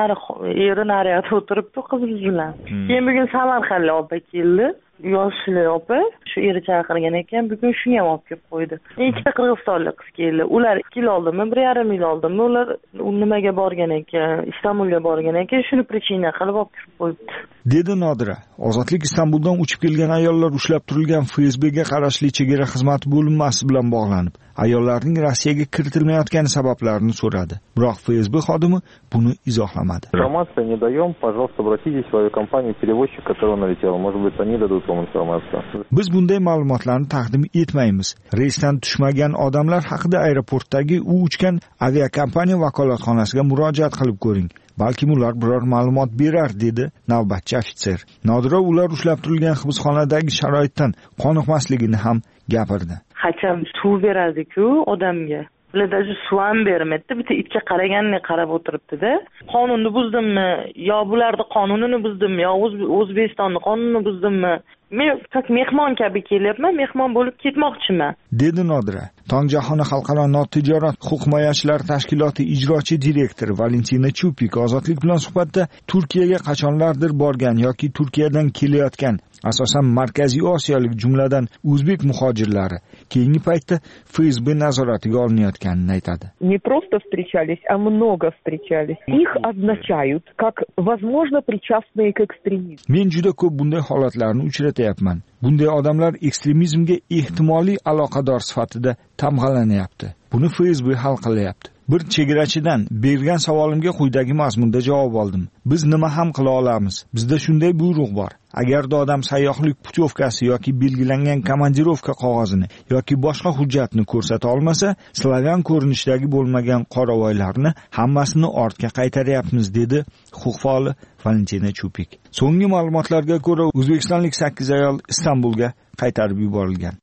eri nariyada o'tiribdi qiz bilan. Keyin bugun Samarqandlik opa keldi. Yoshli opa shu eri chaqirgan ekan, bugun shuni ham olib kelib qo'ydi. Ikkita qirg'izistonlik qiz keldi. Ular 2 yil oldinmi, 1,5 yil oldinmi ular nimaga borgan ekan, Istanbulga borgan ekan, shuni prичина qilib olib kelib qo'yibdi. Dedi Nodira. Ozodlik Istanbuldan uchib kelgan ayollar ushlab turilgan FSBga qarashli chegara xizmati bo'linmasi bilan bog'lanib, ayollarning Rossiyaga kiritilmayotgani sabablarini so'radi. Biroq FSB xodimi buni izohlamadi. Информацию не даем, пожалуйста, обратитесь в авиакомпанию перевозчик, который налетел. Может быть, они дадут вам информацию. Biz bunday ma'lumotlarni taqdim etmaymiz. Reysdan tushmagan odamlar haqida aeroportdagi u uchgan aviakompaniya vakolatxonasiga murojaat qilib ko'ring. Balki ular biror ma'lumot berar, dedi navbatchi ofitser. Nodira ular ushlab turilgan hibsxonadagi sharoitdan qoniqmasligini ham gapirdi. Hacham suv beradi-ku odamga. Ularda suv ham bermaydi. Bitta itga qaragandek qarab o'tiribdi-da. Qonunni buzdimmi? Yo bularning qonunini buzdimmi? Yo O'zbekistonning qonunini buzdimmi? Men faqat mehmon kabi kelyapman, mehmon bo'lib ketmoqchiman. Dedi Nodira. Tongijahon xalqaro notijorat huquq himoyachilari tashkiloti ijrochi direktori Valentina Chupik ozodlik bilan suhbatda Turkiyaga qachonlardir borgan yoki Turkiyadan kelayotgan asosan Markaziy Osiyolik jumladan o'zbek muhojirlari keyingi paytda FSB nazoratiga olinayotganini aytadi. Не просто встречались, а много встречались. Их означают как возможно причастные к экстремизму. Men juda ko'p bunday holatlarni uchratyapman. Bunday odamlar ekstremizmga ehtimoliy aloqador sifatida tamg'alanyapti. Buni FSB hal qilyapti. Bir chegarachidan bergan savolimga quyidagi mazmunda javob oldim. Biz nima ham qila olamiz? Bizda shunday buyruq bor. Agarda odam sayyohlik putyovkasi yoki belgilangan komandirovka qog'ozini yoki boshqa hujjatni ko'rsata olmasa, slavyan ko'rinishdagi bo'lmagan qoravoylarni hammasini ortga qaytaryapmiz, dedi huquq faoli Valentina Chupik. So'nggi ma'lumotlarga ko'ra, o'zbekistonlik 8 ayol Istanbulga qaytarib yuborilgan.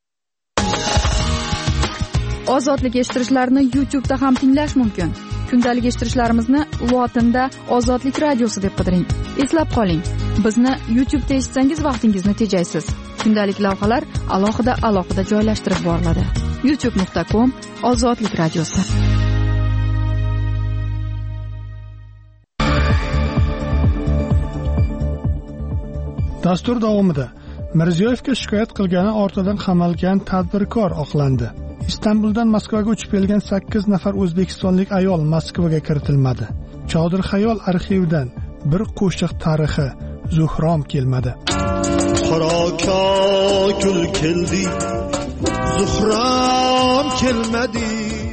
Ozodlik eshittirishlarni YouTube'da ham tinglash mumkin. Kundalik eshittirishlarimizni lotinda Ozodlik radiosi deb qidiring. Eslab qoling. Bizni YouTube'da eshitsangiz vaqtingizni tejaysiz. Kundalik lavhalar alohida joylashtirib boriladi. youtube.com/ozodlik radiosi. Dastur davomida Mirziyoyevga shikoyat qilgani ortidan qamalgan tadbirkor oqlandi. Istanbuldan Moskvaga uchib kelgan 8 nafar o'zbekistonlik ayol Moskvaga kiritilmadi. Chodir Xayol arxividan bir qo'shiq tarixi Zuhrom kelmadi. Qoraka gul keldi, Zuhrom kelmadi.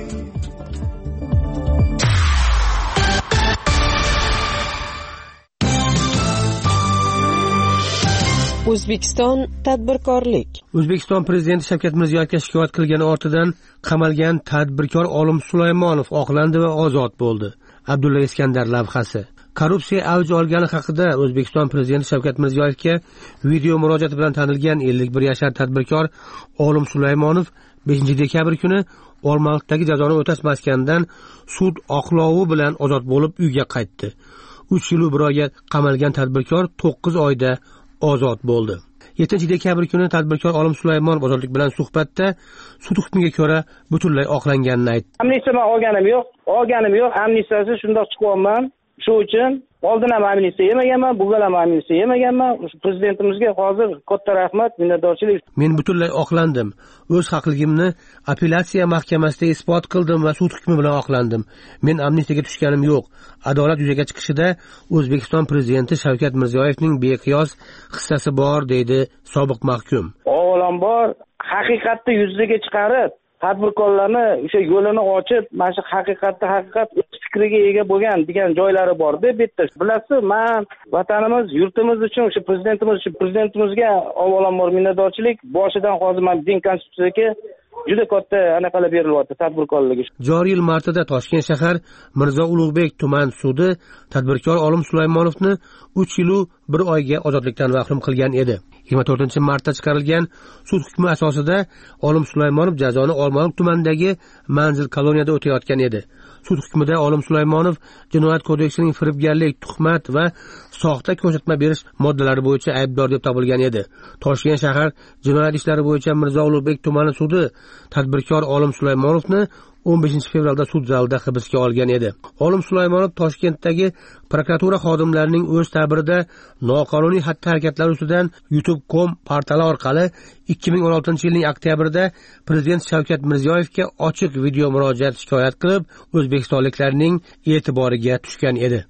O'zbekiston tadbirkorlik. O'zbekiston prezidenti Shavkat Mirziyoyevga shikoyat qilgani ortidan qamalgan tadbirkor Olim Sulaymonov oqlandi va ozod bo'ldi. Abdulla Iskandar lavhasi. Korrupsiya avj olgani haqida O'zbekiston prezidenti Shavkat Mirziyoyevga video murojaati bilan tanilgan 51 yashar tadbirkor Olim Sulaymonov 5-dekabr kuni Olmaliqdagi jazoni o'tash maskanidan sud oqlovi bilan ozod bo'lib uyga qaytdi. 3 yil 1 oyga qamalgan tadbirkor 9 oyda ozod bo'ldi. 7-dekabr kuni tadbirkor Olim Sulaymonov ozodlik bilan suhbatda sud hukmiga ko'ra butunlay oqlanganini aytdi. Amnistiya olganim yo'q. Amnistiyasi shundoq chiqyapman. Shu uchun oldin ham amnistiya yemaganman, bugun ham amnistiya yemaganman. Prezidentimizga hozir katta rahmat, minnatdorchilik. Men butunlay oqlandim. O'z haqligimni apellyatsiya mahkamasida isbot qildim va sud hukmi bilan oqlandim. Men amnistiyaga tushganim yo'q. Adolat yuzaga chiqishida O'zbekiston prezidenti Shavkat Mirziyoyevning beqiyos hissasi bor, deydi sobiq mahkum. Avvalambor haqiqatni yuzaga chiqarib, tadbirkorlarni o'sha yo'lini ochib, mana shu haqiqat fikriga ega bo'lgan degan joylari bor deb bitta. Bilasiz, men vatanimiz, yurtimiz uchun, o'sha prezidentimizga avvalambor minnatdorchilik. Boshidan hozir men din konstitutsiyasiga juda katta anaqalar berilyapti tadbirkorligi. Joriy yil martida Toshkent shahar Mirzo Ulug'bek tuman sudi tadbirkor Olim Sulaymonovni 3 yil 1 oyga ozodlikdan mahrum qilgan edi. 24-martda chiqarilgan sud hukmi asosida Olim Sulaymonov jazoni Olmaliq tumanidagi manzil koloniyada o'tayotgan edi. Sud hukmida Olim Sulaymonov Jinoyat kodeksining firibgarlik, tuhmat va soxta ko'rsatma berish moddalari bo'yicha aybdor deb topilgan edi. Toshkent shahar jinoyat ishlari bo'yicha Mirzo Ulug'bek tumani sudi tadbirkor Olim Sulaymonovni 15 fevralda sud zalida hibsga olgan edi. Olim Sulaymonov Toshkentdagi prokuratura xodimlarining o'z ta'birida noqonuniy xatti-harakatlari ustidan youtube.com portali orqali 2016-yilning oktyabrida prezident Shavkat Mirziyoyevga ochiq video murojaat shikoyat qilib, o'zbekistonliklarning e'tiboriga tushgan edi.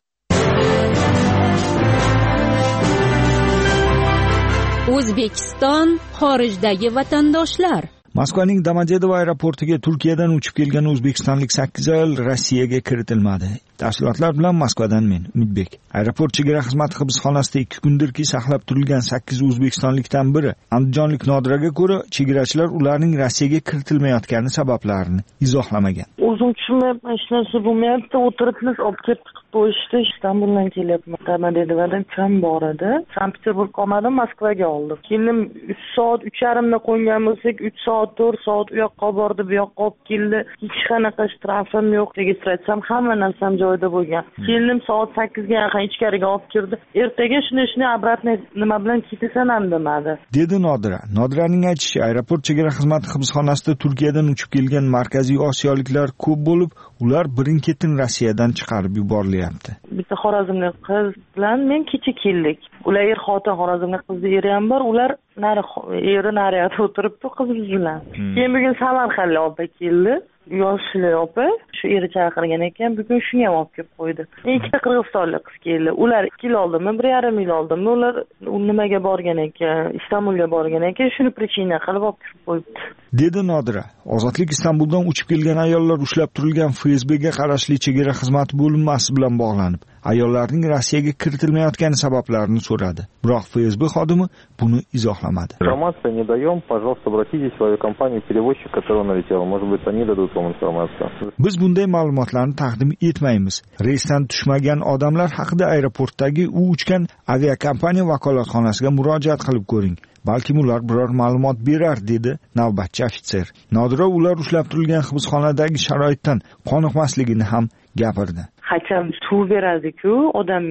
O'zbekiston xorijdagi vatandoshlar. Moskvaning Domodedovo aeroportiga Turkiyadan uchib kelgan o'zbekistonlik 8 ayol Rossiyaga kiritilmadi. Tafsilotlar bilan Moskvadan men Umidbek. Aeroport chegara xizmati hibsxonasida 2 kundirki saqlab turilgan 8 o'zbekistonlikdan biri andijonlik Nodiraga ko'ra, chegarachilar ularning Rossiyaga kiritilmayotgani sabablarini izohlamagan. O'zim tushunmayapman, hech narsa bo'lmayapti. O'tiribmiz, olib kelib chiqib qo'yishdi. Istanbuldan kelyapman. Domodedovodan kam bor edi. Sankt-Peterburg olmadim, Moskvaga oldim. Kelim 3 soat, 3,5 da qo'ygan bo'lsak, 3 soat, 4 soat u yoqqa bordi, bu yoqqa olib keldi. Hech qanaqa shtrafim yo'q. Registratsiyam hamma narsam joyida bo'lgan. Kelim soat 8 ga yaqin ichkariga olib kirdi. Ertaga shuni obratni nima bilan ketasan ham demadi. Dedi Nodira. Nodiraning aytishicha, aeroport chegara xizmati hibsxonasida Turkiyadan uchib kelgan markaziy osiyoliklar ko'p bo'lib, ular birin-ketin Rossiyadan chiqarib yuborilyapti. Bitta xorazmlik qiz bilan men kecha keldik. Ular xotin xorazmlik qizni eri ham bor. Ular eri nariyada o'tiribdi qiz bilan. Keyin bugun Samarqandlik opa keldi. Yoshli opa shu eri chaqirgan ekan, bugun shuni ham olib kelib qo'ydi. Ikkita qirg'izistonlik qiz keldi. Ular 2 yil oldinmi, 1,5 yil oldinmi ular nimaga borgan ekan, Istanbulga borgan ekan, shuni prичина qilib olib kelib qo'yibdi. Dedi Nodira. Ozodlik Istanbuldan uchib kelgan ayollar ushlab turilgan FSBga qarashli chegara xizmati bo'linmasi bilan bog'lanib, ayollarning Rossiyaga kiritilmayotgani sabablarini so'radi. Biroq FSB xodimi buni izohlamadi. Информацию не даем, пожалуйста, обратитесь в авиакомпанию-перевозчик, который налетел. Может быть, они дадут вам информацию. Biz bunday ma'lumotlarni taqdim etmaymiz. Reysdan tushmagan odamlar haqida aeroportdagi u uchgan aviakompaniya vakolatxonasiga murojaat qilib ko'ring. Balki ular biror ma'lumot berar, dedi navbatchi ofitser. Nodira ular ushlab turilgan hibsxonadagi sharoitdan qoniqmasligini ham gapirdi. Hacham suv beradi-ku odamga.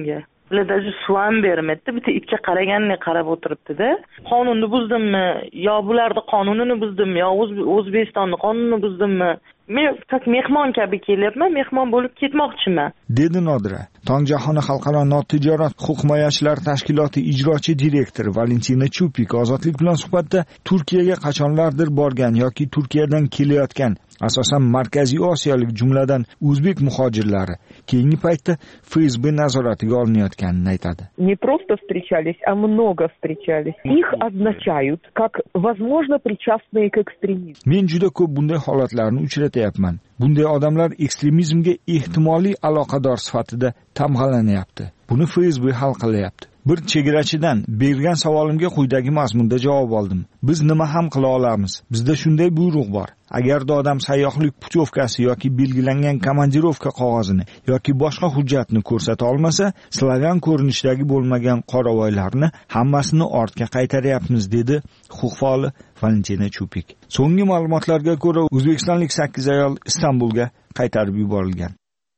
Bularda suv ham bermaydi. Bitta itga qaragandek qarab o'tiribdi-da. Qonunni buzdimmi? Yo bularning qonunini buzdimmi? Yo O'zbekistonning qonunini buzdimmi? Men faqat mehmon kabi kelyapman, mehmon bo'lib ketmoqchiman, dedi Nodira. Tongjahon xalqaro notijorat huquq himoyachilar tashkiloti ijrochi direktori Valentina Chupik ozodlik bilan suhbatda Turkiyaga qachonlardir borgan yoki Turkiyadan kelayotgan asosan Markaziy Osiyolik jumladan o'zbek muhojirlari keyingi paytda FSB nazoratiga olinayotganini aytadi. Не просто встречались, а много встречались. Их означают как возможно причастные к экстремизму. Men juda ko'p bunday holatlarni uchratyapman. Bunday odamlar ekstremizmga ehtimoliy aloqador sifatida tamg'alanyapti. Buni FSB hal qilyapti. Bir chegarachidan bergan savolimga quyidagi mazmunda javob oldim. Biz nima ham qila olamiz? Bizda shunday buyruq bor. Agarda odam sayyohlik putyovkasi yoki belgilangan komandirovka qog'ozini yoki boshqa hujjatni ko'rsata olmasa, slavyan ko'rinishdagi bo'lmagan qoravoylarni hammasini ortga qaytaryapmiz, dedi huquq faoli Valentina Chupik. So'nggi ma'lumotlarga ko'ra, o'zbekistonlik 8 ayol Istanbulga qaytarib yuborilgan.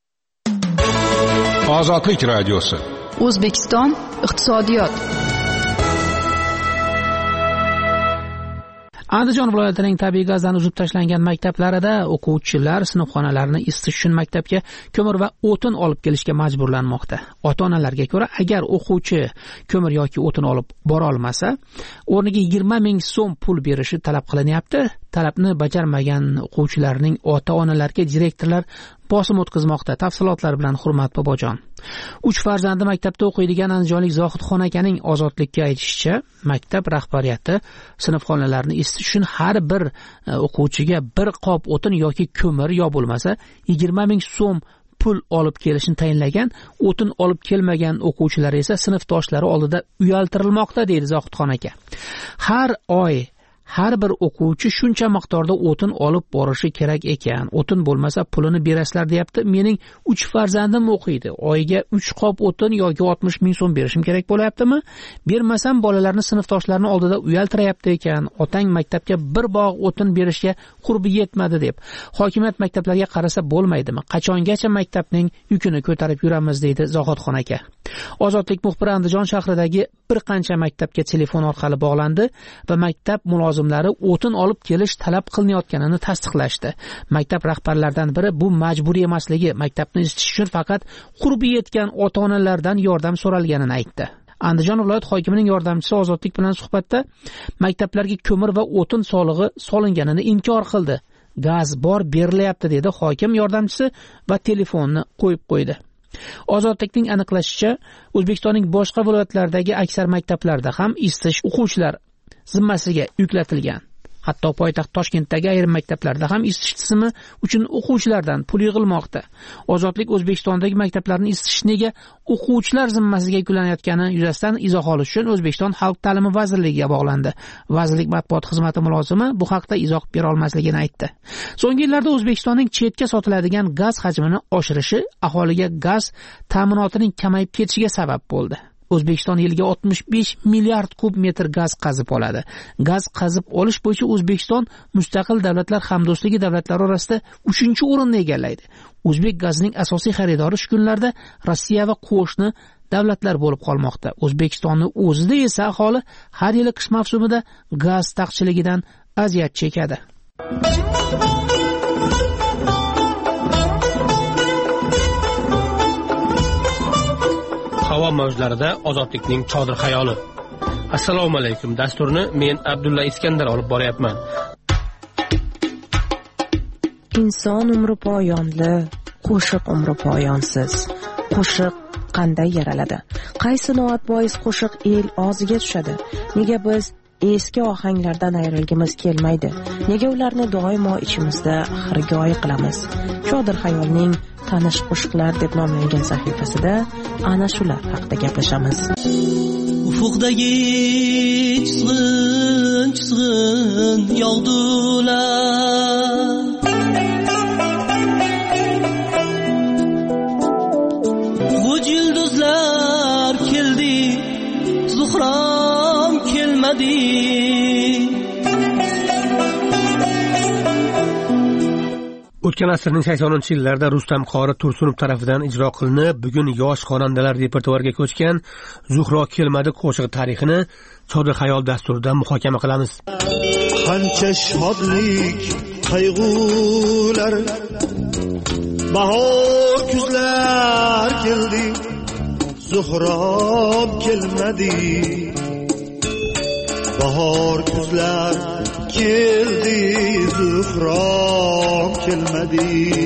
Ozodlik radiosi. O'zbekiston iqtisodiyot. Andijon viloyatining tabiiy gazdan uzib tashlangan maktablarida o'quvchilar sinfxonalarni isitish uchun maktabga ko'mir va o'tin olib kelishga majburlanmoqda. Ota-onalarga ko'ra, agar o'quvchi ko'mir yoki o'tin olib bora olmasa, o'rniga 20 ming so'm pul berishi talab qilinyapti. Talabni bajarmagan o'quvchilarning ota-onalariga direktorlar bosim o'tkazmoqda. Tafsilotlar bilan Hurmat Bobojon. 3 farzandi maktabda o'qiydigan andijonlik Zohidxon akaning ozodlikka aytishicha, maktab rahbariyati sinfxonalarni isitish uchun har bir o'quvchiga bir qop o'tin yoki ko'mir yo bo'lmasa 20 ming so'm pul olib kelishni tayinlagan. O'tin olib kelmagan o'quvchilar esa sinfdoshlari oldida uyaltirilmoqda, deydi Zohidxon aka. Har oy har bir o'quvchi shuncha miqdorda o'tin olib borishi kerak ekan. O'tin bo'lmasa pulini berasizlar, deyapti. Mening 3 farzandim o'qiydi. Oyiga 3 qop o'tin yoki 60 ming so'm berishim kerak bo'layaptimi? Bermasam bolalarni sinfdoshlarini oldida uyaltirayapti ekan. Otang maktabga bir bog' o'tin berishga qurbi yetmadi deb. Hokimiyat maktablarga qarasa bo'lmaydimi? Qachongacha maktabning yukini ko'tarib yuramiz, deydi Zohidxon aka. Ozodlik muxbiri Andijon shahridagi bir qancha maktabga telefon orqali bog'landi va maktab mulozimlari o'tin olib kelish talab qilinayotganini tasdiqlashdi. Maktab rahbarlaridan biri bu majburiy emasligi, maktabni isitish uchun faqat qurbi yetgan ota-onalardan yordam so'ralganini aytdi. Andijon viloyat hokimining yordamchisi ozodlik bilan suhbatda maktablarga ko'mir va o'tin solig'i solinganini inkor qildi. Gaz bor, berilyapti, dedi hokim yordamchisi va telefonni qo'yib qo'ydi. Ozodlikning aniqlashicha, O'zbekistonning boshqa viloyatlaridagi aksar maktablarda ham isitish o'quvchilar zimmasiga yuklatilgan. Hatto poytaxt Toshkentdagi ayrim maktablarda ham isitish tizimi uchun o'quvchilardan pul yig'ilmoqda. Ozodlik O'zbekistondagi maktablarni isitish nega o'quvchilar zimmasiga yuklanayotgani yuzasidan izoh olish uchun O'zbekiston Xalq ta'limi vazirligiga bog'landi. Vazirlik matbuot xizmati mulozimi bu haqda izoh bera olmasligini aytdi. So'nggi yillarda O'zbekistonning chetga sotiladigan gaz hajmini oshirishi aholiga gaz ta'minotining kamayib ketishiga sabab bo'ldi. O'zbekiston yiliga 65 milliard kub metr gaz qazib oladi. Gaz qazib olish bo'yicha O'zbekiston mustaqil davlatlar hamdo'stligi davlatlari orasida 3-o'rinni egallaydi. O'zbek gazining asosiy xaridori shu kunlarda Rossiya va qo'shni davlatlar bo'lib qolmoqda. O'zbekistonning o'zida esa aholi har yili qish mavsumida gaz taqchiligidan aziyat chekadi. Havo mavjlarida ozodlikning chodir xayoli. Assalomu alaykum. Dasturni men Abdulla Iskandar olib boryapman. Inson umri poyonli, qo'shiq umri poyonsiz. Qo'shiq qanday yaraladi? Qaysi noat bois qo'shiq el og'ziga tushadi? Nega biz eski ohanglardan ayrilgimiz kelmaydi? Nega ularni doimo ichimizda xirgoyi qilamiz? Chodir xayolning tanish qo'shiqlar deb nomlangan sahifasida ana shular haqida gaplashamiz. Ufukdagi chizg'in yog'dular, g'uj yulduzlar keldi, Zuhrom kelmadi. O'tgan asrning 80-yillarida Rustam qori Tursunov tomonidan ijro qilinib, bugun yosh xonandalar repertuariga ko'chgan Zuhro kelmadi qo'shig'i tarixini Sodiq xayol dasturida muhokama qilamiz. Qancha shodlik, qayg'ular, bahor kuzlar keldi, Zuhrom kelmadi. Bahor kuzlar keldi, Zuhrom kelmadi.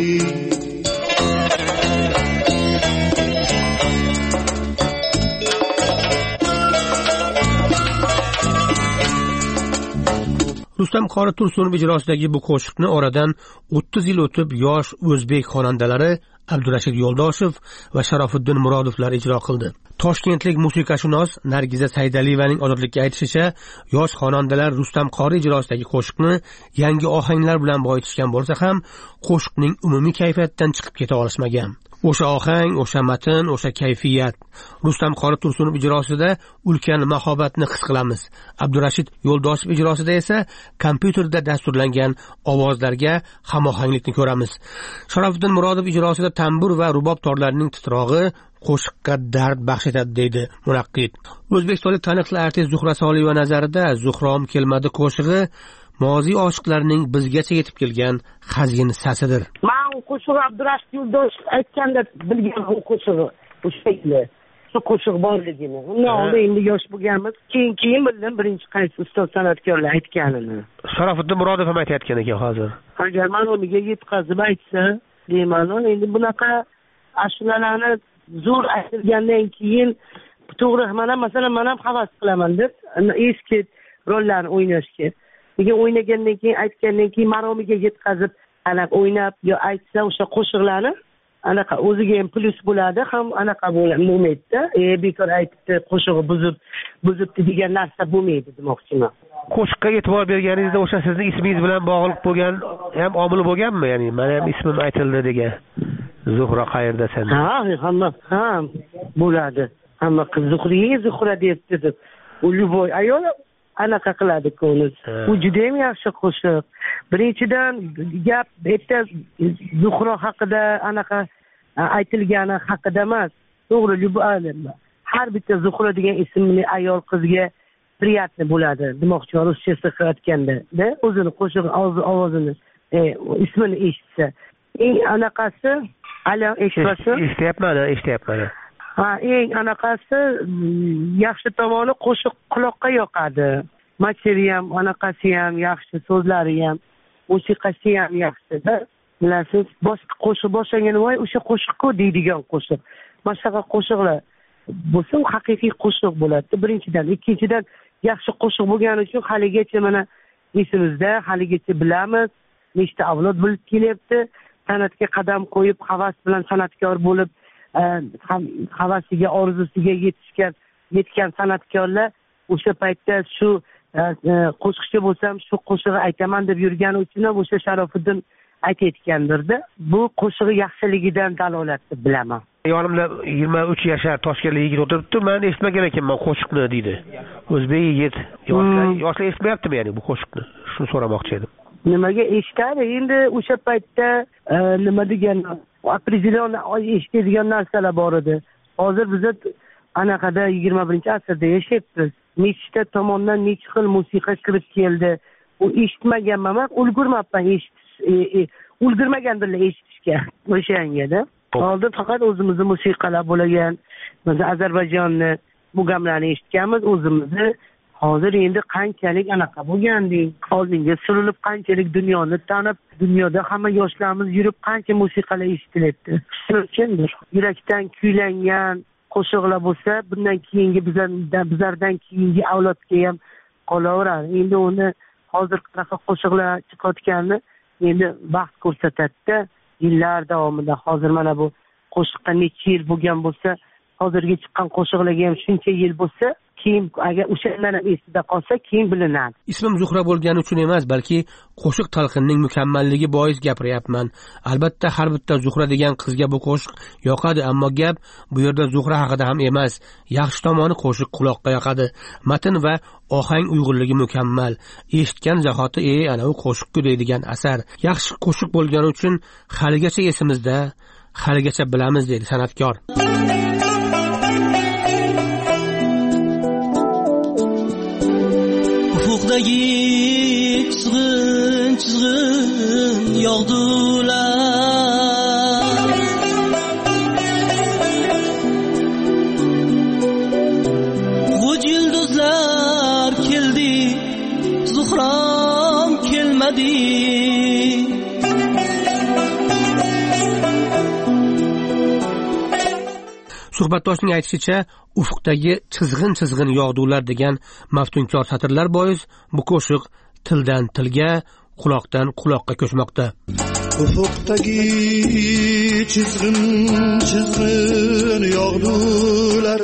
Rustam qori Tursunov ijrosidagi bu qo'shiqni oradan 30 yil o'tib yosh o'zbek xonandalari Abdurashid Yo'ldoshev va Sharofiddin Murodovlar ijro qildi. Toshkentlik musiqashunos Nargiza Saydaliyevaning ozodlikka aytishicha, yosh xonandalar Rustam qori ijrosidagi qo'shiqni yangi ohanglar bilan boyitishgan bo'lsa ham, qo'shiqning umumiy kayfiyatdan chiqib keta olishmagan. O'sha ohang, o'sha matn, o'sha kayfiyat. Rustam qori Tursunov ijrosida ulkan mahobatni his qilamiz. Abdurashid Yo'ldoshev ijrosida esa kompyuterda dasturlangan ovozlarga hamohanglikni ko'ramiz. Sharofiddin Murodov ijrosida tambur va rubob torlarining titrog'i qo'shiqqa dard baxsh etadi deydi munaqqid. O'zbekistonlik taniqli artist Zuhra Soliyeva nazarida Zuhrom kelmadi qo'shig'i moziy oshiqlarining bizgacha yetib kelgan hazin sasidir. Men u qo'shig'i Abdurashid Yo'ldoshev aytganda bilgan u qo'shig'i o'shakli. Shu qo'shiq borligini. Undan oldin endi yosh bo'lganmiz. Keyin bildim birinchi qaysi ustoz san'atkorlar aytganini. Sharofiddin Murodov ham aytayotgan ekan hozir. Agar men ularga yetkazib aytsa, deyman, endi bunaqa ashulalarni zo'r aytilgandan keyin to'g'ri masalan men ham havas qilaman deb eski rollarni o'ynashga. Lekin o'ynagandan keyin aytgandan keyin maromiga yetkazib anaqa o'ynab yo aytsa o'sha qo'shiqlarni anaqa o'ziga ham plus bo'ladi, ham anaqa bo'lmaydi-da. Bekor aytibdi, qo'shig'i buzibdi degan narsa bo'lmaydi demoqchiman. Qo'shiqqa e'tibor berganingizda o'sha sizning ismingiz bilan bog'liq bo'lgan ham omil bo'lganmi? Ya'ni men ham ismim aytildi degan. Zuhra qayerdasan? Hamma bo'ladi. Hamma qiz Zuhra deb u любой ayol anaqa qiladi ko'ngil. U juda ham yaxshi qo'shiq. Birinchidan gap bitta Zuhra haqida anaqa aytilgani haqida emas. To'g'ri, har bitta Zuhra degan ismli ayol qizga приятно bo'ladi. Demoqchi ruschasi qilayotganda, o'zini qo'shiq ovozini, ismini eshitsa. Eng anaqasi eshityapman. Eng anaqasi yaxshi tomoni qo'shiq quloqqa yoqadi. Material ham, anaqasi ham yaxshi, so'zlari ham, musiqasi ham yaxshi-da. Bilasiz, boshqa qo'shiq boshlagan voy o'sha qo'shiq-ku deydigan qo'shiq. Mana shunaqa qo'shiqlar bo'lsa, haqiqiy qo'shiq bo'ladi. Birinchidan, ikkinchidan yaxshi qo'shiq bo'lgani uchun haligacha mana esimizda, haligacha bilamiz, nechta avlod bo'lib kelyapti. San'atga qadam qo'yib, havas bilan san'atkor bo'lib, havasiga, orzusiga yetgan san'atkorlar o'sha paytda shu qo'shiqchi bo'lsam, shu qo'shig'i aytaman deb yurgani uchun ham o'sha Sharofiddin aytayotgandirda. Bu qo'shig'i yaxshiligidan dalolatni bilaman. Yonimda 23 yashar toshkentlik yigit o'tiribdi. Men eshitmagan ekanman qo'shiqni deydi. O'zbek yigit. Yoshlar eshitmayaptimi ya'ni bu qo'shiqni? Shuni so'ramoqchi edim. Nimaga eshitadi? Endi o'sha paytda nima degan определенно eshitadigan narsalar bor edi. Hozir biz anaqada 21-asrda yashayapmiz. Nechta tomondan necha xil musiqa kirib keldi. U eshitmaganman, ulgurmabman ulgurmagandirlar eshitishga o'shangada. Oldin faqat o'zimizning musiqalar bo'lagan, mesela Ozarbayjonni bu gamlarni eshitganmiz o'zimizni. Hozir endi qanchalik anaqa bo'lganding, oldinga surilib qanchalik dunyoni tanib, dunyoda hamma yoshlarimiz yurib qancha musiqalar eshitilyapti. Shuning uchundir. Yurakdan kuylangan qo'shiqlar bo'lsa, bundan keyingi bizlardan keyingi avlodga ham qolaveradi. Endi uni hozir qanaqa qo'shiqlar chiqayotganini endi vaqt ko'rsatadi-da. Yillar davomida hozir mana bu qo'shiqqa necha yil bo'lgan bo'lsa, hozirgi chiqqan qo'shiqlarga ham shuncha yil bo'lsa, keyin agar o'shandan ham esida qolsa keyin bilinadi. Ismim Zuhra bo'lgani uchun emas, balki qo'shiq talqinining mukammalligi bois gapiryapman. Albatta har bitta Zuhra degan qizga bu qo'shiq yoqadi, ammo gap bu yerda Zuhra haqida ham emas. Yaxshi tomoni qo'shiq quloqqa yoqadi. Matn va ohang uyg'unligi mukammal. Eshitgan zahoti ana u qo'shiq-ku deydigan asar. Yaxshi qo'shiq bo'lgani uchun haligacha esimizda, haligacha bilamiz dedi san'atkor. Ufukdagi çizgin yağdılar. Uç yıldızlar keldi, Zuhram kelmedi. Suhbatdoshning aytishicha, ufqdagi chizg'in yog'dular degan maftunkor satrlar bois bu qo'shiq tildan tilga, quloqdan quloqqa ko'chmoqda. Ufukdagi çizgin yog'dular.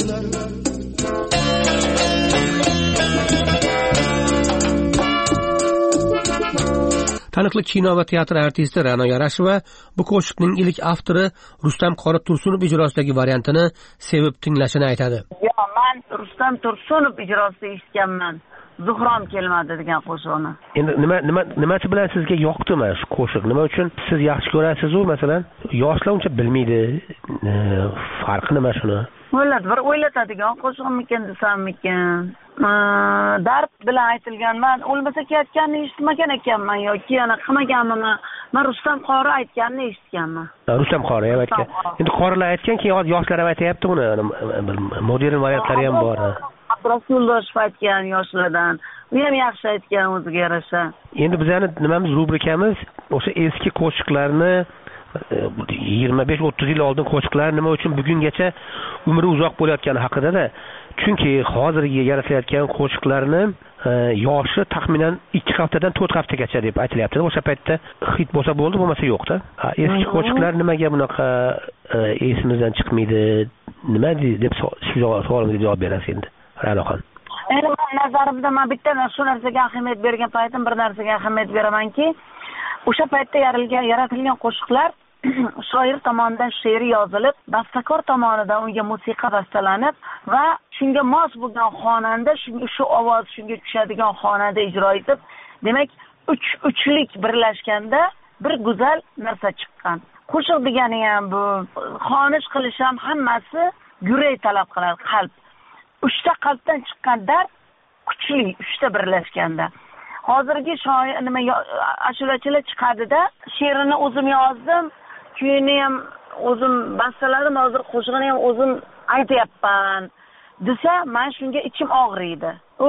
Taniqli kino va teatr artisti Ra'no Yarasheva bu qo'shiqning ilk avtori Rustam Qori Tursunov ijrosidagi variantini sevib tinglashini aytadi. Men Rustam Tursunov ijrosida eshitganman. Zuhrom kelmadi degan qo'shiqni. Endi nimasi bilan sizga yoqdimi shu qo'shiq? Nima uchun siz yaxshi ko'rasiz-u, masalan, yoshlar uncha bilmaydi. Farqi nima shuni? Bir o'ylatadigan qo'shig'imikin desammikin. Dard bilan aytilgan. Men o'lmasa ketganini eshitmagan ekanman yoki yana qilmaganman. Men Rustam Qori aytganini eshitganman. Rustam Qori ham aytgan. Endi qorilar aytgan, keyin hozir yoshlar ham aytayapti buni. Modern variantlari ham bor. Rasululloh aytgan yoshlardan. U ham yaxshi aytgan o'ziga yarasha. Endi bizning nimamiz rubrikamiz o'sha eski qo'shiqlarni 25-30 yil oldin qo'shiqlar nima uchun bugungacha umri uzoq bo'layotgani haqida-da. Chunki hozirgi yaratilayotgan qo'shiqlarni yoshi taxminan 2 haftadan 4 haftaga deb aytilyapti. O'sha paytda hit bo'lsa bo'ldi, bo'lmasa yo'q-da. Eski qo'shiqlar nimaga bunaqa esimizdan chiqmaydi? Nima deb savolimga javob berasiz endi, Ra'noxon? Endi nazarimda men bitta shu narsaga ahamiyat bergan paytim bir narsaga ahamiyat beramanki, o'sha paytda yaratilgan qo'shiqlar shoir tomonidan she'ri yozilib, bastakor tomonidan unga musiqa bastalanib va shunga mos bo'lgan xonanda shu ovoz shunga tushadigan xonanda ijro etib, demak uchlik birlashganda bir go'zal narsa chiqqan. Qo'shiq degani ham bu xonish qilish ham hammasi yurak talab qiladi, qalb. 3 ta qalbdan chiqqan dard kuchli 3 ta birlashganda. Hozirgi shoir ashulachilar chiqadida she'rini o'zim yozdim, kuyini ham o'zim bastaladim, hozir qo'shig'ini ham o'zim aytayapman desa, men shunga ichim og'riydi. U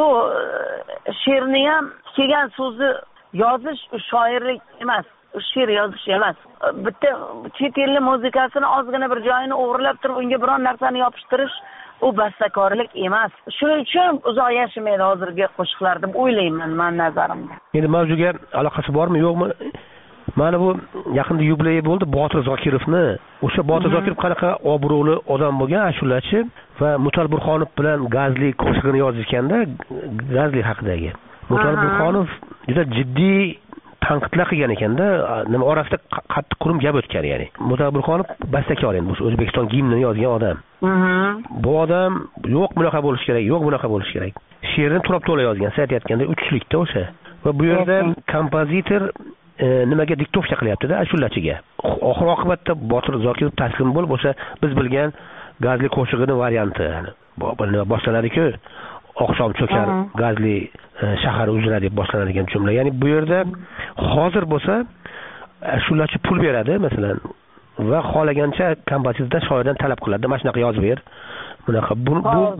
she'rni ham kelgan so'zni yozish shoirlik emas, she'r yozish emas. Bitta chet el muzikasini ozgina bir joyini o'g'irlab turib, unga biron narsani yopishtirish u bastakorlik emas. Shuning uchun uzoq yashamaydi hozirgi qo'shiqlar deb o'ylayman men nazarimda. Endi mavzuga aloqasi bormi, yo'qmi? Mana bu yaqinda yubileyi bo'ldi Botir Zokirovni. O'sha Botir Zokirov qanaqa obro'li odam bo'lgan, ashulachi va Mutal Burxonov bilan Gazli qo'shig'ini yozishganda, Gazli haqidagi. Mutal Burxonov juda jiddiy tanqidlar qilgan ekanda, nima orasida qattiq qurum gap o'tgan, ya'ni. Mutal Burxonov bastakor endi, bu O'zbekiston gimnini yozgan odam. Bu odam yo'q bunaqa bo'lish kerak, yo'q bunaqa bo'lish kerak. She'rni turib to'la yozgan, siz aytayotganda uchlikda o'sha. Va bu yerda kompozitor nimaga diktovka qilyapti-da ashulachiga. Oxir oqibatda Botir Zokirov taslim bo'lib, o'sha biz bilgan Gazli qo'shig'ini varianti, ya'ni boshlanadi-ku. Oqshom cho'kar, Gazli shahar uzra deb boshlanadigan jumla. Ya'ni bu yerda hozir bo'lsa ashulachi pul beradi, masalan, va xohlagancha kompozitordan shoirdan talab qiladi, mana shunaqa yozib ber. Bunaqa bu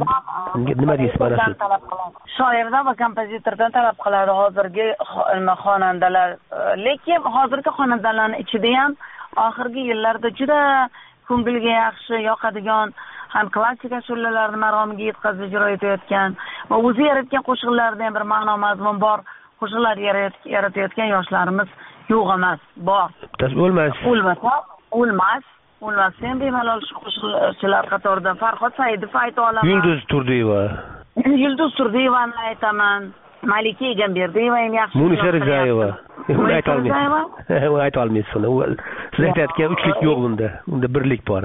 nima deysiz mana shu? Shoirdan va kompozitordan talab qiladi hozirgi xonandalar. Lekin hozirgi xonandalarning ichida ham oxirgi yillarda juda ko'ngilga yaxshi yoqadigan ham klassik ashulalarni maromiga yetkazib ijro etayotgan va o'zi yaratgan qo'shiqlarda ham bir ma'no mazmun bor qo'shiqlar yaratayotgan yoshlarimiz yo'q emas, bor. O'lmas. Sen bemalol shu qo'shiqchilar qatoridan Farhod Saidov ayta olaman. Yulduz Turdiyeva. Yulduz Turdiyevani aytaman. Malika Egamberdiyeva ham yaxshi. Munisa Rizayeva. Uni ayta olmaysiz. Uni ayta olmaysiz. Siz aytayotgan uchlik yo'q bunda. Unda birlik bor.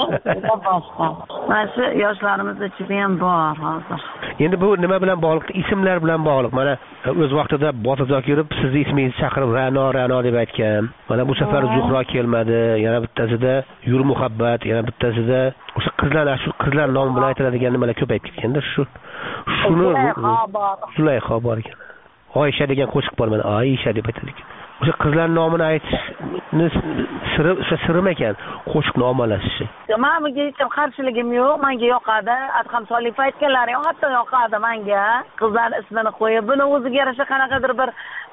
Mana shu yoshlarimiz ichida ham bor hozir. Endi bu nima bilan bog'liq? Ismlar bilan bog'liq. Mana o'z vaqtida Botir Zokirov sizni ismingizni chaqirib Ra'no deb aytgan. Mana bu safar Zuhro kelmadi. Yana bittasida Yur muhabbat, yana bittasida o'sha qizlar nomi bilan aytiladigan nimalar ko'payib ketganda shuni Zulayho bor ekan. Oysha degan qo'shiq bor mana Oysha deb aytilgan. O'sha qizlar nomini aytishni sirim ekan qo'shiqni ommalashishi. Men bunga hech qarshiligim yo'q, menga yoqadi. Adham Soliyev aytganlari ham hatto yoqadi menga. Qizlar ismini qo'yib, buni o'ziga yarasha qanaqadir bir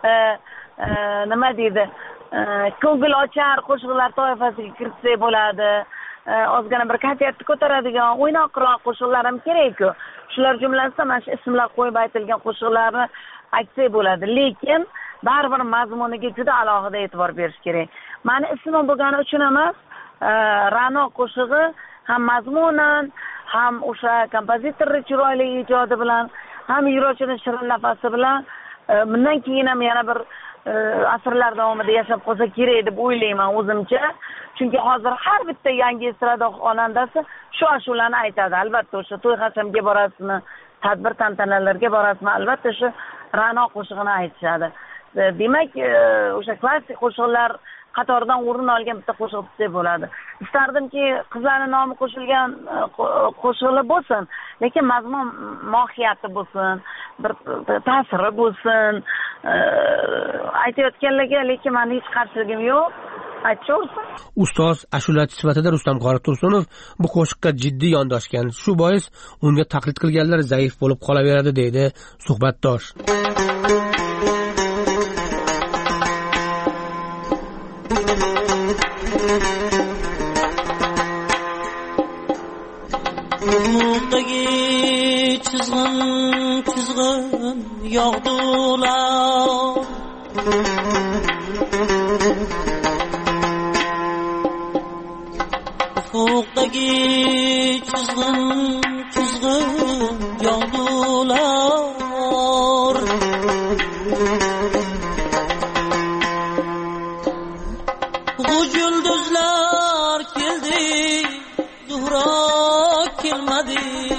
nima deydi, ko'ngil ochar qo'shiqlar toifasiga kiritsak bo'ladi. Ozgina bir kayfiyatni ko'taradigan, o'ynoqroq qo'shiqlar ham kerak-ku. Shular jumlasida mana shu ismlar qo'yib aytilgan qo'shiqlarni aytsak bo'ladi. Lekin baribir mazmuniga juda alohida e'tibor berish kerak. Mani ismim bo'lgani uchun emas, Ra'no qo'shig'i ham mazmunan, ham o'sha kompozitorning chiroyli ijodi bilan, ham ijrochining shirin nafasi bilan bundan keyin ham yana bir asrlar davomida yashab qolsa kerak deb o'ylayman o'zimcha. Chunki hozir har bitta yangi estrada xonandasi shu ashularni aytadi. Albatta o'sha to'y hashamga borasizmi, tadbir tantanalarga borasizmi, albatta shu Ra'no qo'shig'ini aytishadi. Demak, o'sha klassik qo'shiqlar qatoridan o'rin olgan bitta qo'shiq desa bo'ladi. Istardimki, qizlarning nomi qo'shilgan qo'shiqlar bo'lsin, lekin mazmun mohiyati bo'lsin, bir ta'siri bo'lsin. Aytayotganlarga lekin meni hech qarshiligim yo'q. Ustoz ashulachi sifatida Rustam Qori Tursunov bu qo'shiqqa jiddiy yondoshgan. Shu bois unga taqlid qilganlar zaif bo'lib qolaveradi deydi suhbatdosh. Çizgin yağdılar. Ufuktaki çizgin yağdılar. Bu güldüzler geldi, Zuhra kelmedi.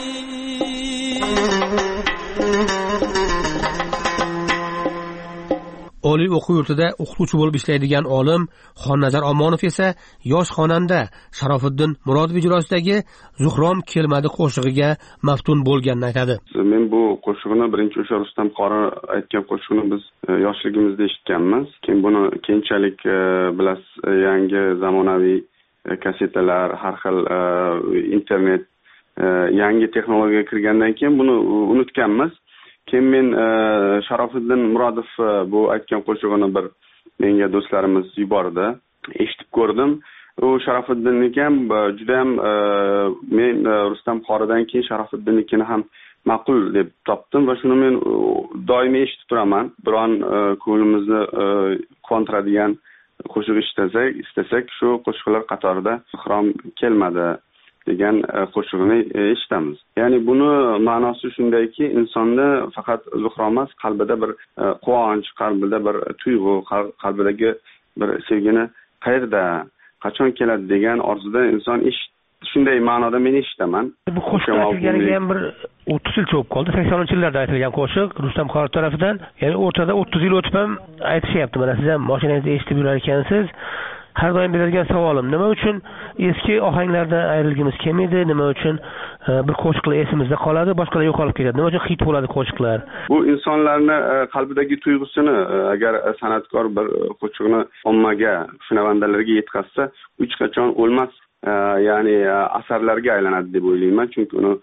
Oliy o'quv yurtida o'qituvchi bo'lib ishlaydigan olim Xonnazar Omonov esa yosh xonanda Sharofiddin Murodov ijrosidagi Zuhrom kelmadi qo'shig'iga maftun bo'lganini aytadi. Men bu qo'shiqni birinchi o'sha Rustam Qori aytgan qo'shiqni biz yoshligimizda eshitganmiz. Keyin buni keyinchalik bilasiz, yangi zamonaviy kasetalar, har xil internet, yangi texnologiyaga kirgandan keyin buni unutganmiz. Keyin men Sharofiddin Murodov bu aytgan qo'shig'ini bir menga do'stlarimiz yubordi. Eshitib ko'rdim. U Sharofiddinning ham juda ham men Rustam Qoridan keyin Sharofiddinnikini ham ma'qul deb topdim va shuni men doimiy eshitib turaman. Biron ko'nglimizni quvontiradigan qo'shiq istasak shu qo'shiqlar qatorida Zuhrom kelmadi degan qo'shiqni eshitamiz. Ya'ni buni ma'nosi shundayki, insonda faqat Zuhro emas, qalbida bir quvonch, qalbida bir tuyg'u, qalbidagi bir sevgini qayerda, qachon keladi degan orzuda inson shunday ma'noda men eshitaman. Bu qo'shiq aytilganiga ham bir 30 yil bo'lib qoldi. 80-yillarda aytilgan qo'shiq Rustam Qori tomonidan. Ya'ni o'rtada 30 yil o'tib ham aytishyapti. Mana siz ham mashinangizda eshitib yurar ekansiz. Har doim beradigan savolim, nima uchun eski ohanglardan ayrilgimiz kelmaydi? Nima uchun bir qo'shiqlar esimizda qoladi, boshqalar yo'qolib ketadi? Nima uchun hit bo'ladi qo'shiqlar? Bu insonlarning qalbidagi tuyg'usini agar san'atkor bir qo'shiqni ommaga, shunavandalarga yetkazsa, hech qachon o'lmas, ya'ni asarlarga aylanadi deb o'ylayman. Chunki uni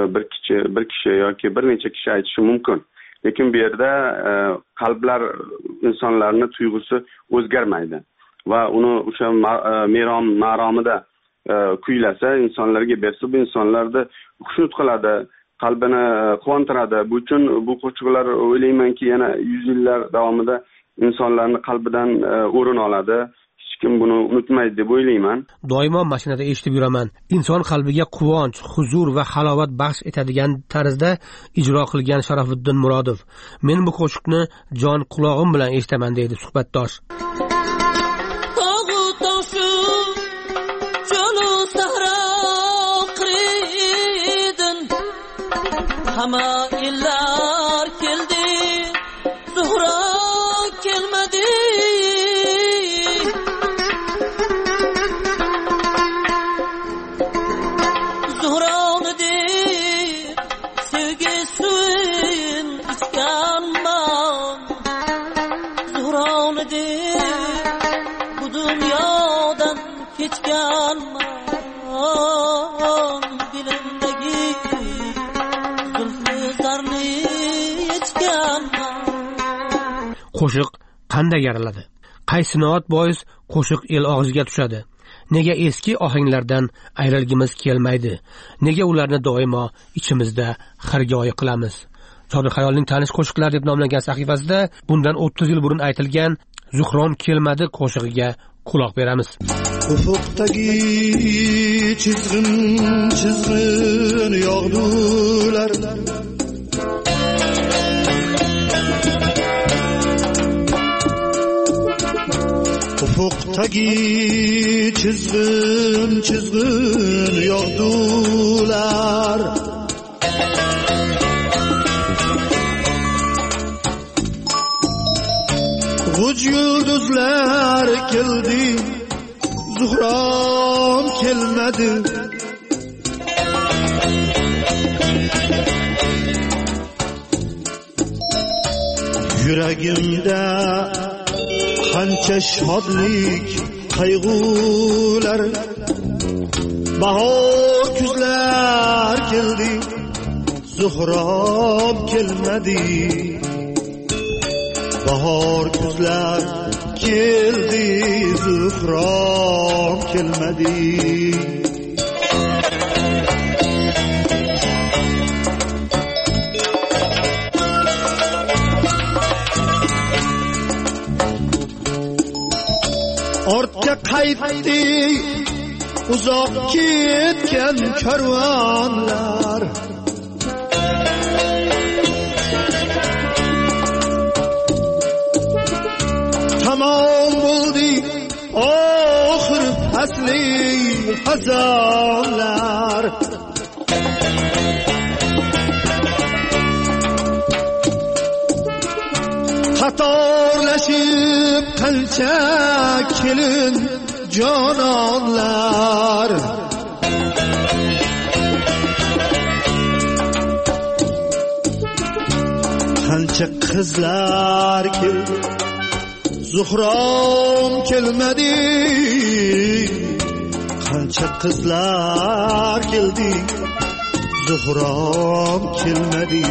bir kishi yoki bir necha kishi aytishi mumkin. Lekin bu yerda qalblar, insonlarning tuyg'usi o'zgarmaydi. Va uni o'sha maromida kuylasa, insonlarga bersa, bu insonlarni xushnud qiladi, qalbini quvontiradi. Bu uchun bu qo'shiqlar o'ylaymanki yana 100 yillar davomida insonlarning qalbidan o'rin oladi. Hech kim buni unutmaydi deb o'ylayman. Doimo mashinada eshitib yuraman. Inson qalbiga quvonch, huzur va halovat baxsh etadigan tarzda ijro qilgan Sharofiddin Murodov. Men bu qo'shiqni jon quloqim bilan eshitaman deydi suhbatdosh. Hamma illar keldi, Zuhra kelmadi. Zuhroni deb sevgi suyun ichganman. Zuhroni deb bu dunyodan kechganman. Dilimdagi qo'shiq qanday yaraladi? Qaysi noat bois qo'shiq el og'ziga tushadi? Nega eski ohanglardan ayrilgimiz kelmaydi? Nega ularni doimo ichimizda xirgoyi qilamiz? Sodiq Xayolning tanish qo'shiqlar deb nomlangan sahifasida bundan 30 yil burun aytilgan Zuhrom kelmadi qo'shig'iga quloq beramiz. Ufukdagi çizgin yağdular. Ufukdagi çizgin yağdular. Uç yıldızlar geldi, Zuhram kelmedi. Yüreğimde qancha shodlik, qayg'ular. Bahor kuzlar keldi, Zuhrom kelmedi. Bahor kuzlar keldi, Zuhrom kelmedi. Ortga qaytdi uzoq ketgan karvonlar. Tamom bo'ldi oxir fasli xazonlar. Qatorlashib qancha kelin jononlar. Qancha qizlar keldi, Zuhrom kelmedi. Qancha qizlar keldi, Zuhrom kelmedi.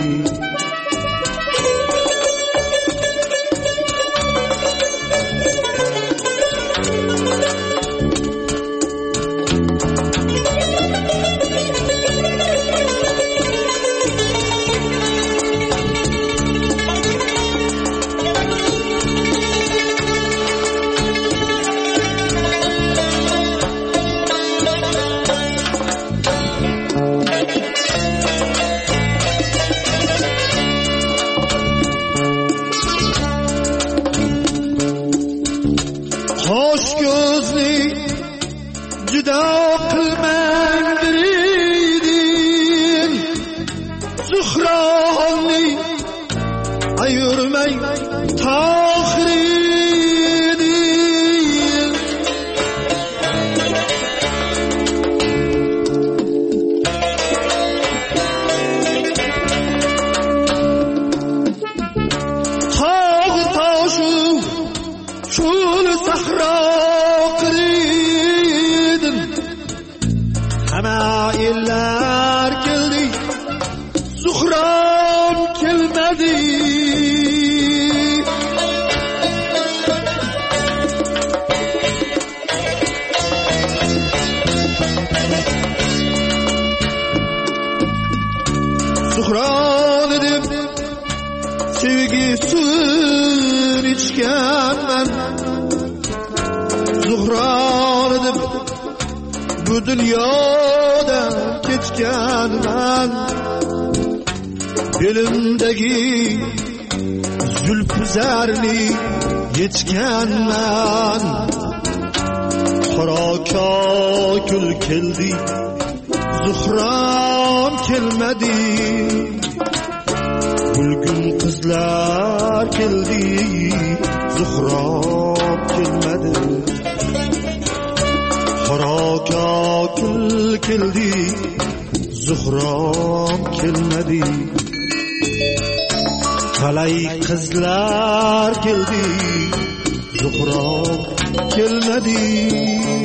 Zuhron edip sevgi suyun içkenmen. zuhron deb bu dunyodan kechganman belimdagi zulfi zarli yechganman qora kokul keldi zuhron kelmadi gulgun qizlar keldi zuhron kelmadi qora kokul keldi zuhron kelmadi talay qizlar keldi zuhron kelmadi